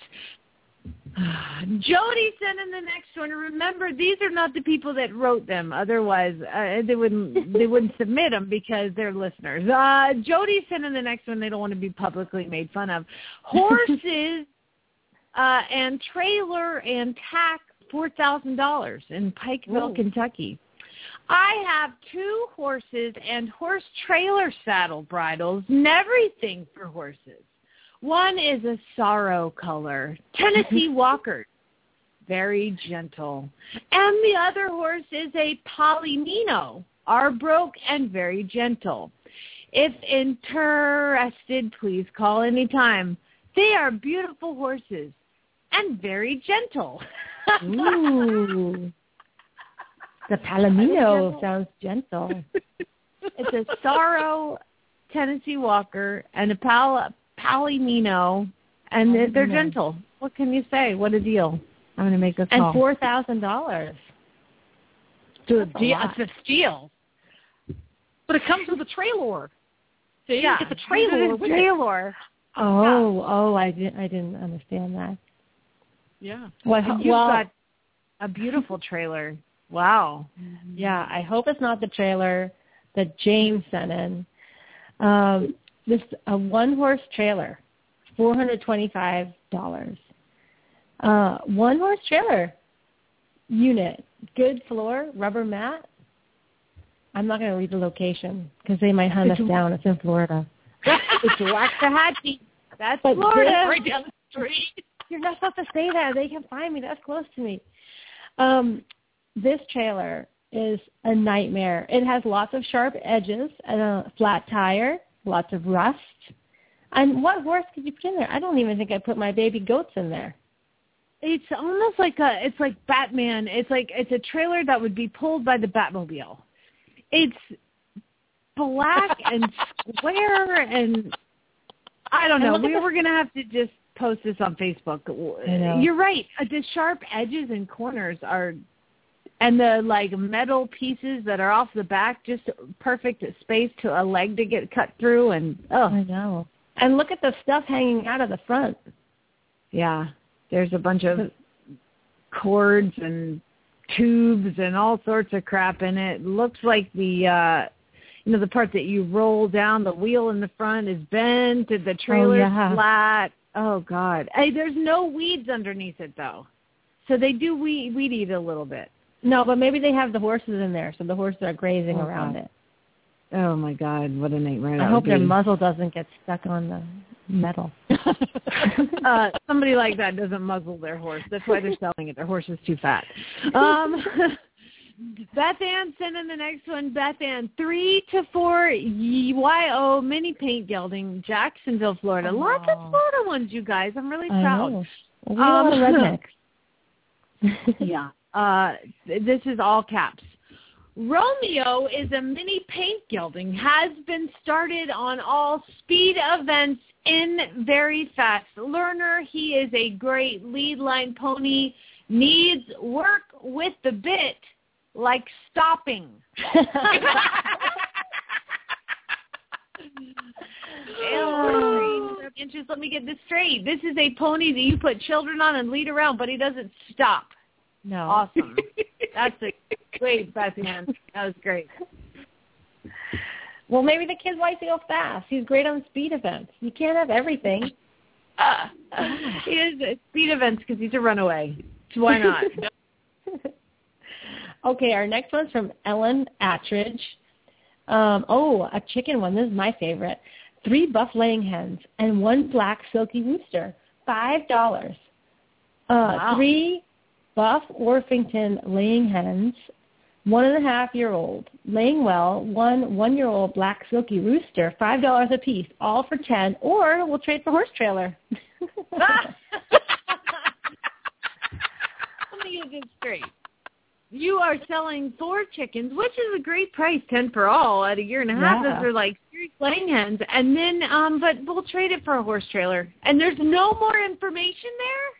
D: Jody sent in the next one. Remember, these are not the people that wrote them. Otherwise, they wouldn't submit them because they're listeners. Jody sent in the next one. They don't want to be publicly made fun of. Horses and trailer and tack, $4,000 in Pikeville, Kentucky. I have 2 horses and horse trailer saddle bridles and everything for horses. One is a sorrow color, Tennessee Walker, very gentle. And the other horse is a Palomino, Arbroke, and very gentle. If interested, please call anytime. They are beautiful horses and very gentle.
C: Ooh. The Palomino sounds gentle.
D: It's a sorrow Tennessee Walker and a Palomino, and they're gentle. What can you say? What a deal. I'm going to make a call.
C: And $4,000.
K: It's a steal. But it comes with a trailer. So you get the trailer with it.
C: Oh, I didn't understand that.
K: Yeah.
D: Well, you've got a beautiful trailer. Wow.
C: Yeah, I hope it's not the trailer that James sent in. This a one-horse trailer, $425. One-horse trailer unit, good floor, rubber mat. I'm not going to read the location because they might hunt us down. It's in Florida.
D: It's Waxahachie. That's Florida.
K: Right down the street.
C: You're not supposed to say that. They can find me. That's close to me. This trailer is a nightmare. It has lots of sharp edges and a flat tire, lots of rust. And what horse could you put in there? I don't even think I put my baby goats in there.
D: It's almost like it's like Batman. It's a trailer that would be pulled by the Batmobile. It's black and square, and I don't know. We're going to have to just post this on Facebook. You're right. The sharp edges and corners are, and the metal pieces that are off the back, just perfect space to a leg to get cut through. And
C: I know. And look at the stuff hanging out of the front.
D: Yeah, there's a bunch of cords and tubes and all sorts of crap in it. Looks like the the part that you roll down, the wheel in the front is bent, the trailer's flat. Oh, God. Hey, there's no weeds underneath it, though. So they do weed eat a little bit.
C: No, but maybe they have the horses in there, so the horses are grazing around it.
D: Oh, my God. What a nightmare.
C: I hope their muzzle doesn't get stuck on the metal.
D: Somebody like that doesn't muzzle their horse. That's why they're selling it. Their horse is too fat. Beth Ann sent in the next one. Beth Ann, 3 to 4 YO mini paint gelding, Jacksonville, Florida. Lots of Florida ones, you guys. I'm really proud.
C: We love rednecks.
D: Yeah. This is all caps. Romeo is a mini paint gelding, has been started on all speed events in very fast learner. He is a great lead line pony, needs work with the bit like stopping. Inches. Let me get this straight. This is a pony that you put children on and lead around, but he doesn't stop.
C: No.
D: Awesome. That's a great, Beth Ann. That was great.
C: Well, maybe the kid likes to go fast. He's great on speed events. You can't have everything.
D: He is at speed events because he's a runaway. So why not?
C: Okay, our next one's from Ellen Attridge. A chicken one. This is my favorite. 3 buff laying hens and 1 black silky rooster. $5.
D: Wow.
C: 3 buff Orpington laying hens, 1.5-year-old, laying well, 1 1-year-old black silky rooster, $5 a piece, all for $10, or we'll trade for horse trailer.
D: Let me get this straight. You are selling 4 chickens, which is a great price, 10 for all at a year and a half.
C: Yeah.
D: Those are like 3 laying hens. And then, but we'll trade it for a horse trailer. And there's no more information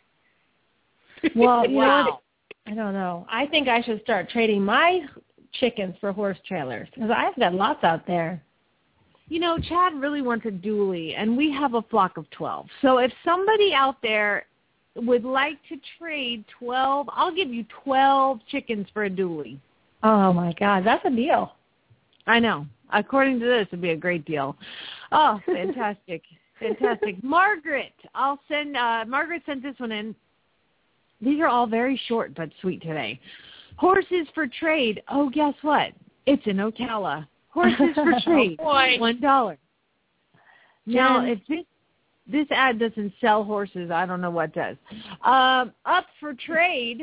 D: there?
C: Well, you know
D: wow.
C: what? I don't know. I think I should start trading my chickens for horse trailers because I've got lots out there.
D: You know, Chad really wants a dually, and we have a flock of 12. So if somebody out there would like to trade 12, I'll give you 12 chickens for a dually.
C: Oh, my God. That's a deal.
D: I know. According to this, it'd be a great deal. Oh, fantastic. Fantastic. Margaret, Margaret sent this one in. These are all very short but sweet today. Horses for trade. Oh, guess what? It's in Ocala. Horses for trade.
C: Oh, boy.
D: $1. Now, if this ad doesn't sell horses, I don't know what does. Up for trade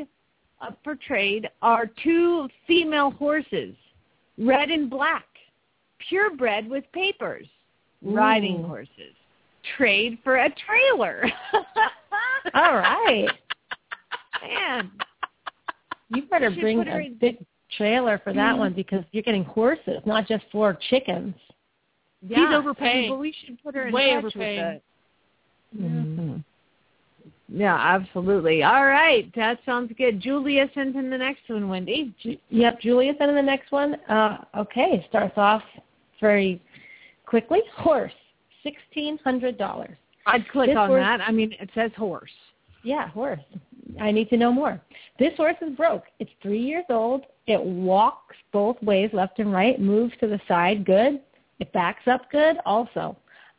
D: are 2 female horses, red and black, purebred with papers, riding horses. Trade for a trailer.
C: All right.
D: Man.
C: You better bring a big trailer for that one because you're getting horses, not just 4 chickens.
D: Yeah.
K: He's overpaying.
D: But we should put her in
K: Way
D: touch
K: overpaying.
D: with it. Mm-hmm. Yeah, absolutely. All right. That sounds good. Julia sent in the next one, Wendy.
C: Yep, Julia sent in the next one. Okay, starts off very quickly. Horse, $1,600.
D: I'd click on
C: horse,
D: that. I mean, it says horse.
C: Yeah, horse. I need to know more. This horse is broke. It's 3 years old. It walks both ways, left and right, moves to the side, good. It backs up good, also.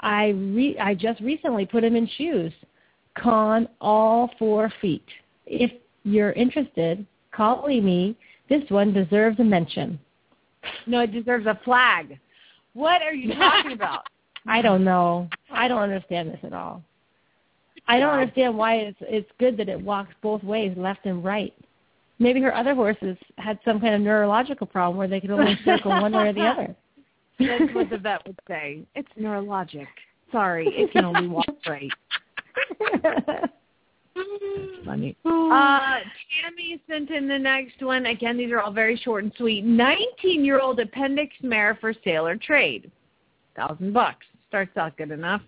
C: I just recently put him in shoes. Con all 4 feet. If you're interested, call me. This one deserves a mention.
D: No, it deserves a flag. What are you talking about?
C: I don't know. I don't understand this at all. I don't understand why it's good that it walks both ways, left and right. Maybe her other horses had some kind of neurological problem where they could only circle one way or the other.
D: That's what the vet would say. It's neurologic. Sorry, it can only walk right. Funny. Tammy sent in the next one. Again, these are all very short and sweet. 19-year-old appendix mare for sale or trade. $1,000. Starts out good enough.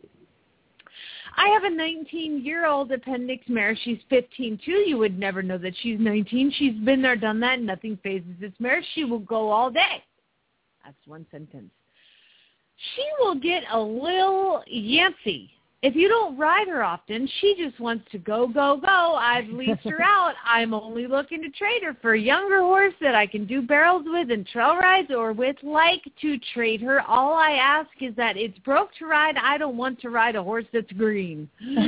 D: I have a 19-year-old appendix mare. She's 15 too. You would never know that she's 19. She's been there, done that. Nothing phases this mare. She will go all day. That's one sentence. She will get a little yancy. If you don't ride her often, she just wants to go, go, go. I've leased her out. I'm only looking to trade her for a younger horse that I can do barrels with and trail rides or with, like to trade her. All I ask is that it's broke to ride. I don't want to ride a horse that's green.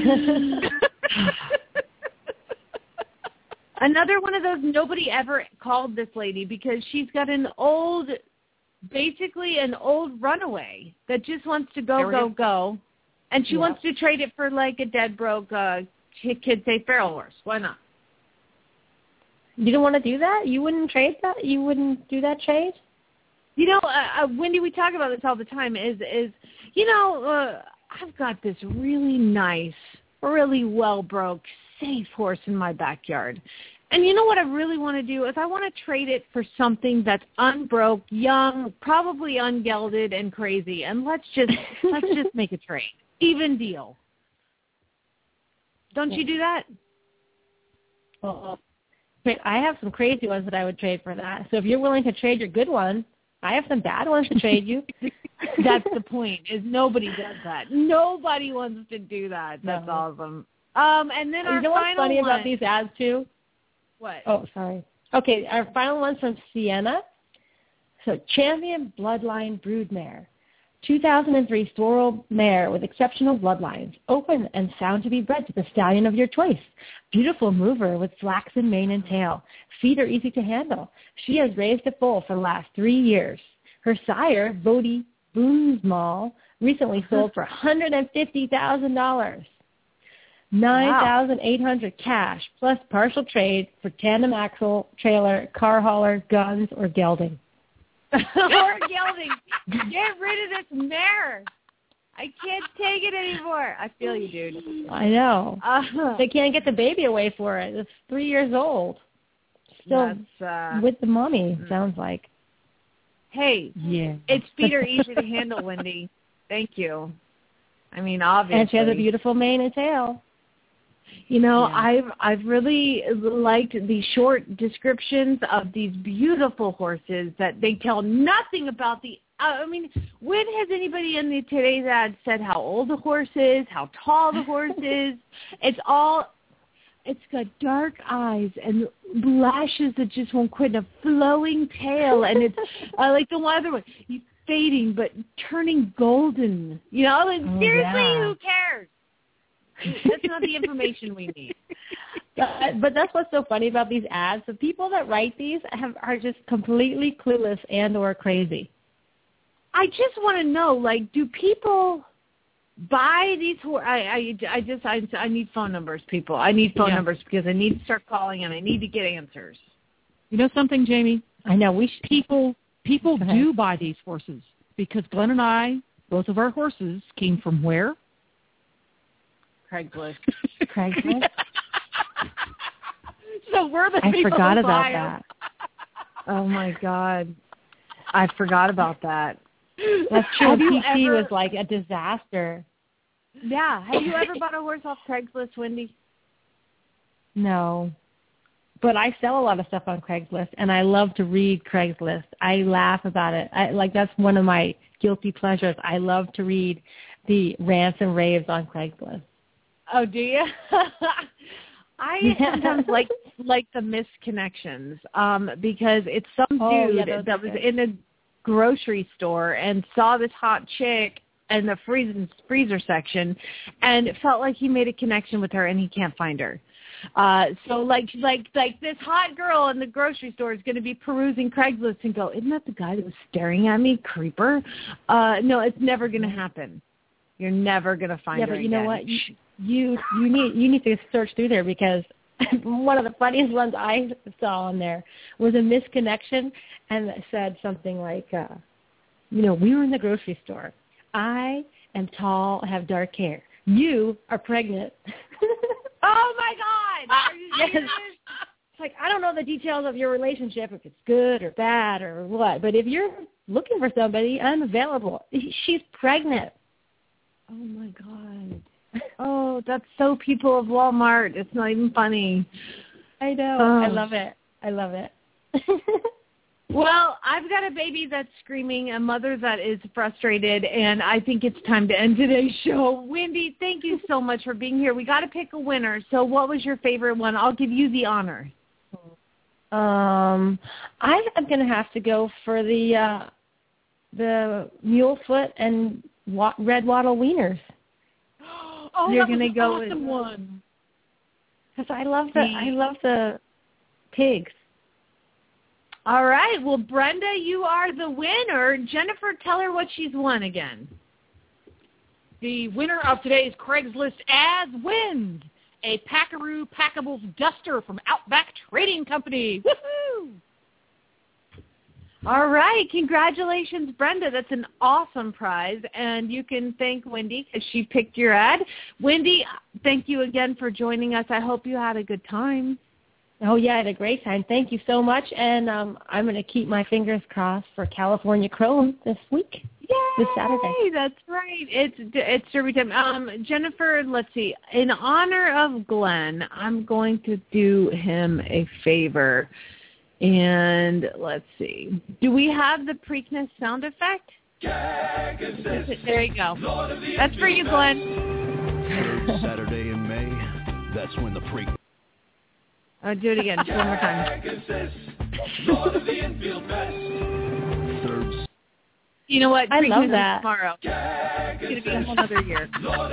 D: Another one of those nobody ever called this lady because she's got basically an old runaway that just wants to go, go, go. And she wants to trade it for like a dead broke kid safe barrel horse. Why not?
C: You don't want to do that? You wouldn't trade that? You wouldn't do that trade?
D: You know, Wendy, we talk about this all the time. I've got this really nice, really well broke, safe horse in my backyard. And you know what I really want to do is I want to trade it for something that's unbroke, young, probably ungelded, and crazy. And let's just make a trade. Even deal. Don't you do that?
C: Well, I have some crazy ones that I would trade for that. So if you're willing to trade your good one, I have some bad ones to trade you.
D: That's the point, is nobody does that. Nobody wants to do that. That's awesome. And then our final one.
C: You know what's funny about these ads, too?
D: What?
C: Oh, sorry. Okay, our final one's from Sienna. So, Champion Bloodline Broodmare. 2003 Sorrel mare with exceptional bloodlines, open and sound to be bred to the stallion of your choice. Beautiful mover with flaxen mane and tail. Feet are easy to handle. She has raised a foal for the last 3 years. Her sire, Bodie Boonsmall, recently sold for $150,000. $9,800 cash plus partial trade for tandem axle, trailer, car hauler, guns, or gelding.
D: Or gelding. Get rid of this mare. I can't take it anymore. I feel you, dude.
C: I know. They can't get the baby away for it. It's 3 years old. still with the mommy, sounds like.
D: Hey, its feet are easy to handle, Wendy. Thank you. I mean, obviously.
C: And she has a beautiful mane and tail.
D: You know, I've really liked the short descriptions of these beautiful horses that they tell nothing about the. I mean, when has anybody in today's ad said how old the horse is, how tall the horse is? It's got dark eyes and lashes that just won't quit, and a flowing tail, and it's like the other one, fading but turning golden. You know, like, seriously, who cares? That's not the information we need.
C: But that's what's so funny about these ads. The people that write these are just completely clueless and or crazy.
D: I just want to know, like, do people buy these horses? I need phone numbers, people. I need phone numbers because I need to start calling and I need to get answers.
K: You know something, Jamie?
C: I know
K: people do buy these horses because Glenn and I, both of our horses, came from where?
D: Craigslist.
C: Craigslist.
D: So we're the people who
C: forgot
D: buy
C: about
D: them.
C: that.
D: Oh my God, I forgot about that.
C: That's true. PT was like a disaster.
D: Yeah. Have you ever bought a horse off Craigslist, Wendy?
C: No. But I sell a lot of stuff on Craigslist, and I love to read Craigslist. I laugh about it. That's one of my guilty pleasures. I love to read the rants and raves on Craigslist.
D: Oh, do you? I sometimes like the misconnections because it's some dude that was in a grocery store and saw this hot chick in the freezer section and it felt like he made a connection with her and he can't find her. So like this hot girl in the grocery store is going to be perusing Craigslist and go, isn't that the guy that was staring at me, creeper? No, it's never going to happen. You're never going to find her
C: but you
D: again.
C: know what? You need to search through there because one of the funniest ones I saw on there was a misconnection and it said something like, we were in the grocery store. I am tall, have dark hair. You are pregnant.
D: Oh, my God. Are you serious?
C: It's like, I don't know the details of your relationship, if it's good or bad or what, but if you're looking for somebody, I'm available. She's pregnant.
D: Oh, my God. Oh, that's so people of Walmart. It's not even funny.
C: I know. I love it.
D: Well, I've got a baby that's screaming, a mother that is frustrated, and I think it's time to end today's show. Wendy, thank you so much for being here. We got to pick a winner. So what was your favorite one? I'll give you the honor.
C: I'm going to have to go for the Mulefoot and Red Wattle Wieners.
D: Oh,
C: you're
D: going to go
C: awesome
D: with
C: one. Because I love the pigs.
D: All right. Well, Brenda, you are the winner. Jennifer, tell her what she's won again.
K: The winner of today's Craigslist ads wins a Packaroo Packables duster from Outback Trading Company. Woohoo!
D: All right. Congratulations, Brenda. That's an awesome prize. And you can thank Wendy because she picked your ad. Wendy, thank you again for joining us. I hope you had a good time.
C: Oh, yeah, I had a great time. Thank you so much. And I'm going to keep my fingers crossed for California Chrome this week.
D: Yay!
C: This Saturday.
D: That's right. It's Derby time. Jennifer, let's see. In honor of Glenn, I'm going to do him a favor. And let's see. Do we have the Preakness sound effect? There you go. That's for you, Glenn.
J: Saturday in May, that's when the Preakness.
D: I'll do it again. Just one more time. You know what?
C: I love that.
D: Tomorrow. It's going to be a whole other year.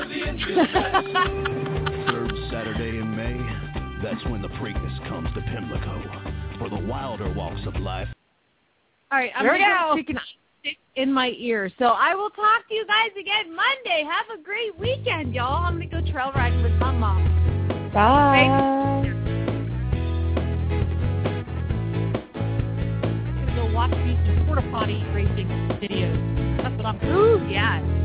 J: Third Saturday in May, that's when the Preakness comes to Pimlico for the wilder walks of life.
D: All right, I'm going to stick in my ear. So I will talk to you guys again Monday. Have a great weekend, y'all. I'm going to go trail riding with my mom.
C: Bye.
D: Thanks.
K: Watch me some porta potty racing videos. That's what I'm doing.
D: Ooh, yeah.